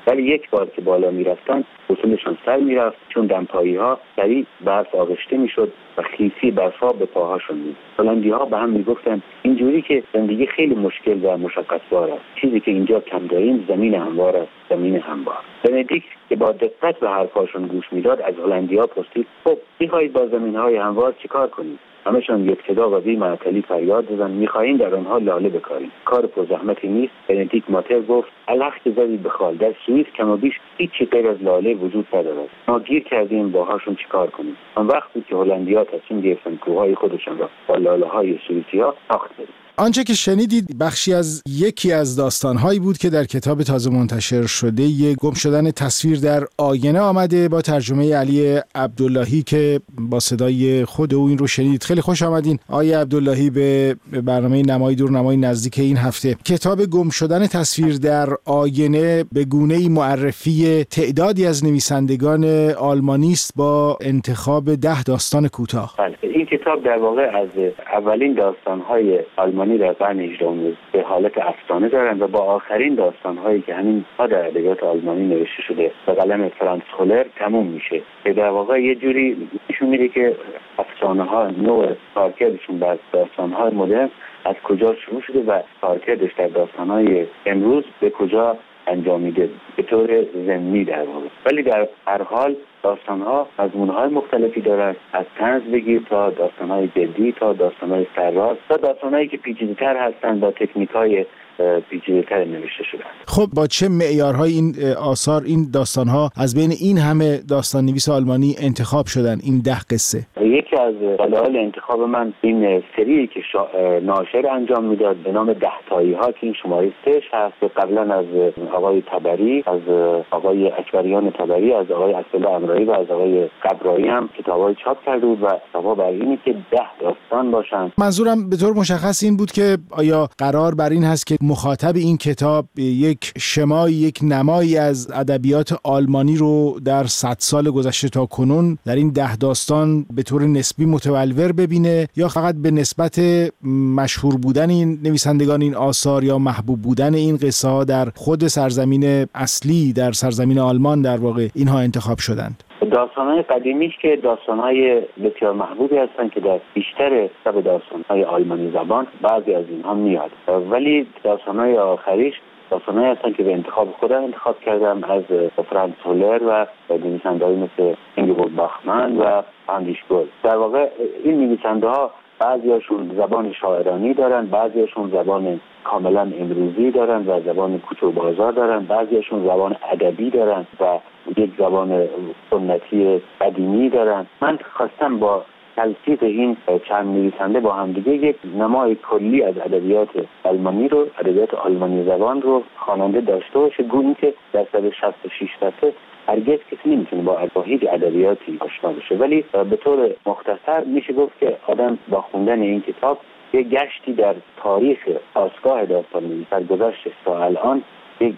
ولی یک بار که بالا میرفتن اصولشان سر میرفت، چون دمپایی ها سریع برف آغشته میشد و خیسی برفا به پاهاشون می‌افتاد. هلندی ها به هم میگفتن اینجوری که زندگی خیلی مشکل و مشقت‌بار است، چیزی که اینجا کم داریم زمین هموار است، زمین هموار. بندیکت که با دقت به حرفاشون گوش میداد از هلندی ها پرسید خب میخواهید با زمین های هموار چیکار کنید؟ همشان یک صدا و بی معطلی فریاد زدن میخواهیم در آنها لاله بکاریم، کار پرزحمتی نیست. بندیکت ماتر گفت الحق زدی بخال، در سوئیس کم و بیش هیچی غیر از لاله وجود ندارد، ما گیر کردیم باهاشون چیکار کنیم. آن وقت بود که هلندی‌ها تصمیم گرفتن کوههای خودشان را با لاله‌های سوئیسی‌ها ساخت بدن. آنچه که شنیدید بخشی از یکی از داستانهایی بود که در کتاب تازه منتشر شده ی گم شدن تصویر در آینه آمده با ترجمه علی عبداللهی که با صدای خود او این رو شنیدید. خیلی خوش آمدین آقای عبداللهی به برنامه نمای دور نمای نزدیک این هفته. کتاب گم شدن تصویر در آینه به گونه‌ای معرفی تعدادی از نویسندگان آلمانی است با انتخاب ده داستان کوتاه. بله، این کتاب در واقع از اولین داستان‌های آلمانی در قرن هجدهم به حالت افسانه دارند و با آخرین داستان‌هایی که همین ها در ادبیات آلمانی نوشته شده به قلم فرانس خولر تموم میشه. که در واقع یه جوری نشون میده که افسانه‌ها نوع کارکردشون بر داستان‌های مدرن از کجا شروع شده و کارکردش در داستان‌های امروز به کجا انجامیده به طور ضمنی در واقع. ولی در هر حال داستان‌ها مضمون‌های مختلفی دارند، از طنز بگیر تا داستان‌های جدی تا داستان‌های سرراست تا داستان‌هایی که پیچیده‌تر هستند با تکنیک‌های پیچیده‌تر نوشته شدن. خب با چه معیارهای این آثار این داستان‌ها از بین این همه داستان نویس آلمانی انتخاب شدن این ده قصه؟ یکی از دلایل انتخاب من این سری که شا... ناشر انجام میداد به نام ده تایی ها که این شماره سهش هست که قبلا از آقای طبری، از آقای اکبریان طبری، از آقای اسدالله امرایی و از آقای قبرایی هم کتابای چاپ کرده بود و تفاوت بر اینه که ده داستان باشن. منظورم به طور مشخص این بود که آیا قرار بر این هست که مخاطب این کتاب یک شمایی یک نمایی از ادبیات آلمانی رو در صد سال گذشته تا کنون در این ده داستان به طور نسبی متولور ببینه یا فقط به نسبت مشهور بودن این نویسندگان این آثار یا محبوب بودن این قصه ها در خود سرزمین اصلی در سرزمین آلمان در واقع اینها انتخاب شدند؟ داستان‌های قدیمیش که داستان‌های بسیار محبوبی هستن که در بیشتر سب داستان‌های آلمانی زبان بعضی از اینها میاد، ولی داستان‌های آخریش داستان‌هایی هستن که به انتخاب خودم انتخاب کردم از فرانس هولر و نویسنده‌هایی مثل اینگبورگ باخمن و اندریش گل. در واقع این نویسنده‌ها بعضیاشون زبان شاعرانی دارن، بعضیاشون زبان کاملا امروزی دارن و زبان کوچه و بازار دارن، بعضیاشون زبان ادبی دارن و یک زبان سنتی قدیمی دارن. من خواستم با تلفیق این چند نویسنده با همدیگه یک نمای کلی از ادبیات آلمانی رو، ادبیات آلمانی زبان رو خواننده داشته باشه، گونه که در سال شصت و شش صفحه هرگز کسی نمیتونه با هیچ ادبیاتی آشنا بشه. ولی به طور مختصر میشه گفت که آدم با خوندن این کتاب یک گشتی در تاریخ آسگاه داستان سرگذشت تا الان یک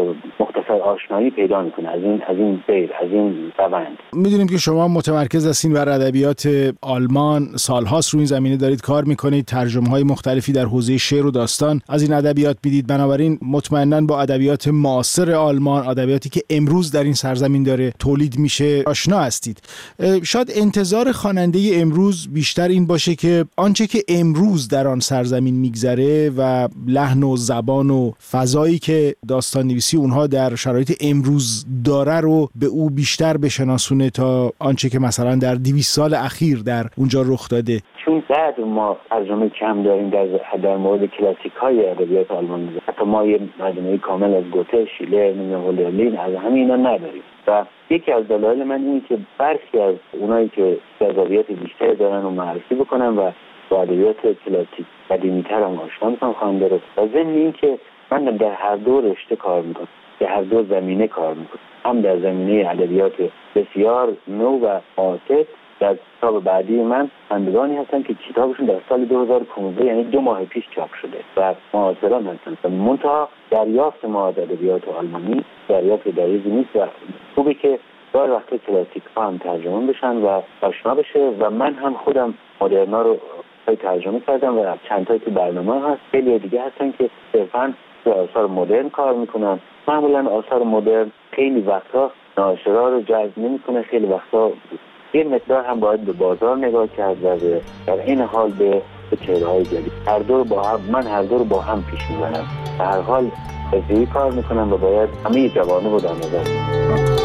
مختصر آشنایی پیدا میکنه از این از این سیر از این روند. میدونیم که شما متمرکز هستین بر ادبیات آلمان، سالهاست رو این زمینه دارید کار میکنید، ترجمه‌های مختلفی در حوزه شعر و داستان از این ادبیات میدید، بنابراین مطمئناً با ادبیات معاصر آلمان، ادبیاتی که امروز در این سرزمین داره تولید میشه آشنا هستید. شاید انتظار خواننده امروز بیشتر این باشه که آنچه که امروز در آن سرزمین میگذره و لحن و زبان و فضایی که داستان نویسی اونها در شرایط امروز داره رو به او بیشتر بشناسونه تا آنچه که مثلا در دویست سال اخیر در اونجا رخ داده. چون بعد ما ترجمه کم داریم در در مورد کلاسیک های ادبیات آلمانی، حتی ما یه مجموعه کامل از گوته، شیلر، هولرلین از همینا نداریم و یکی از دلایل من اینه که برخی از اونایی که جذابیت بیشتری دارن رو معرفی بکنم و با ادبیات کلاسیک قدیمی‌تر هم آشنا می‌کنم خواننده رو. و ضمن اینکه من در هر دو رشته کار میکنم، در هر دو زمینه کار میکنم، هم در زمینه ادبیات بسیار نو و معاصر. در کتاب بعدی من خوانندگانی هستن که کتابشون در سال دو هزار و پانزده یعنی دو ماه پیش چاپ شده و معاصران هستن. منتها دریافت ما از ادبیات آلمانی دریافت دقیقی نیست و خوبه که دار وقت کلاسیک ها هم ترجمه بشن و آشنا بشه و من هم خودم مدرنا رو ترجمه کردم و چند تایی که برنامه هست. خیلی دیگه هستن که صرفاً آثار مدرن کار میکنن معمولا آثار مدرن خیلی وقتا ناشرا رو جذب نمیکنه، خیلی وقتا یه مقدار هم باید به بازار نگاه کرد و در این حال به چهره‌های جدید. هر دو رو با هم من هر دو رو با هم پیش میبرم. به هر حال حرفه‌ای کار میکنم و باید همه جوانب رو در نظر بگیرم.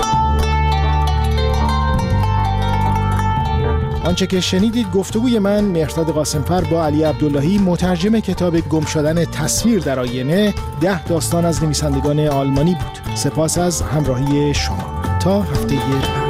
آنچه که شنیدید گفتگوی من مهرداد قاسمفر با علی عبداللهی، مترجم کتاب گم شدن تصویر در آینه، ده داستان از نویسندگان آلمانی بود. سپاس از همراهی شما. تا هفته بعد.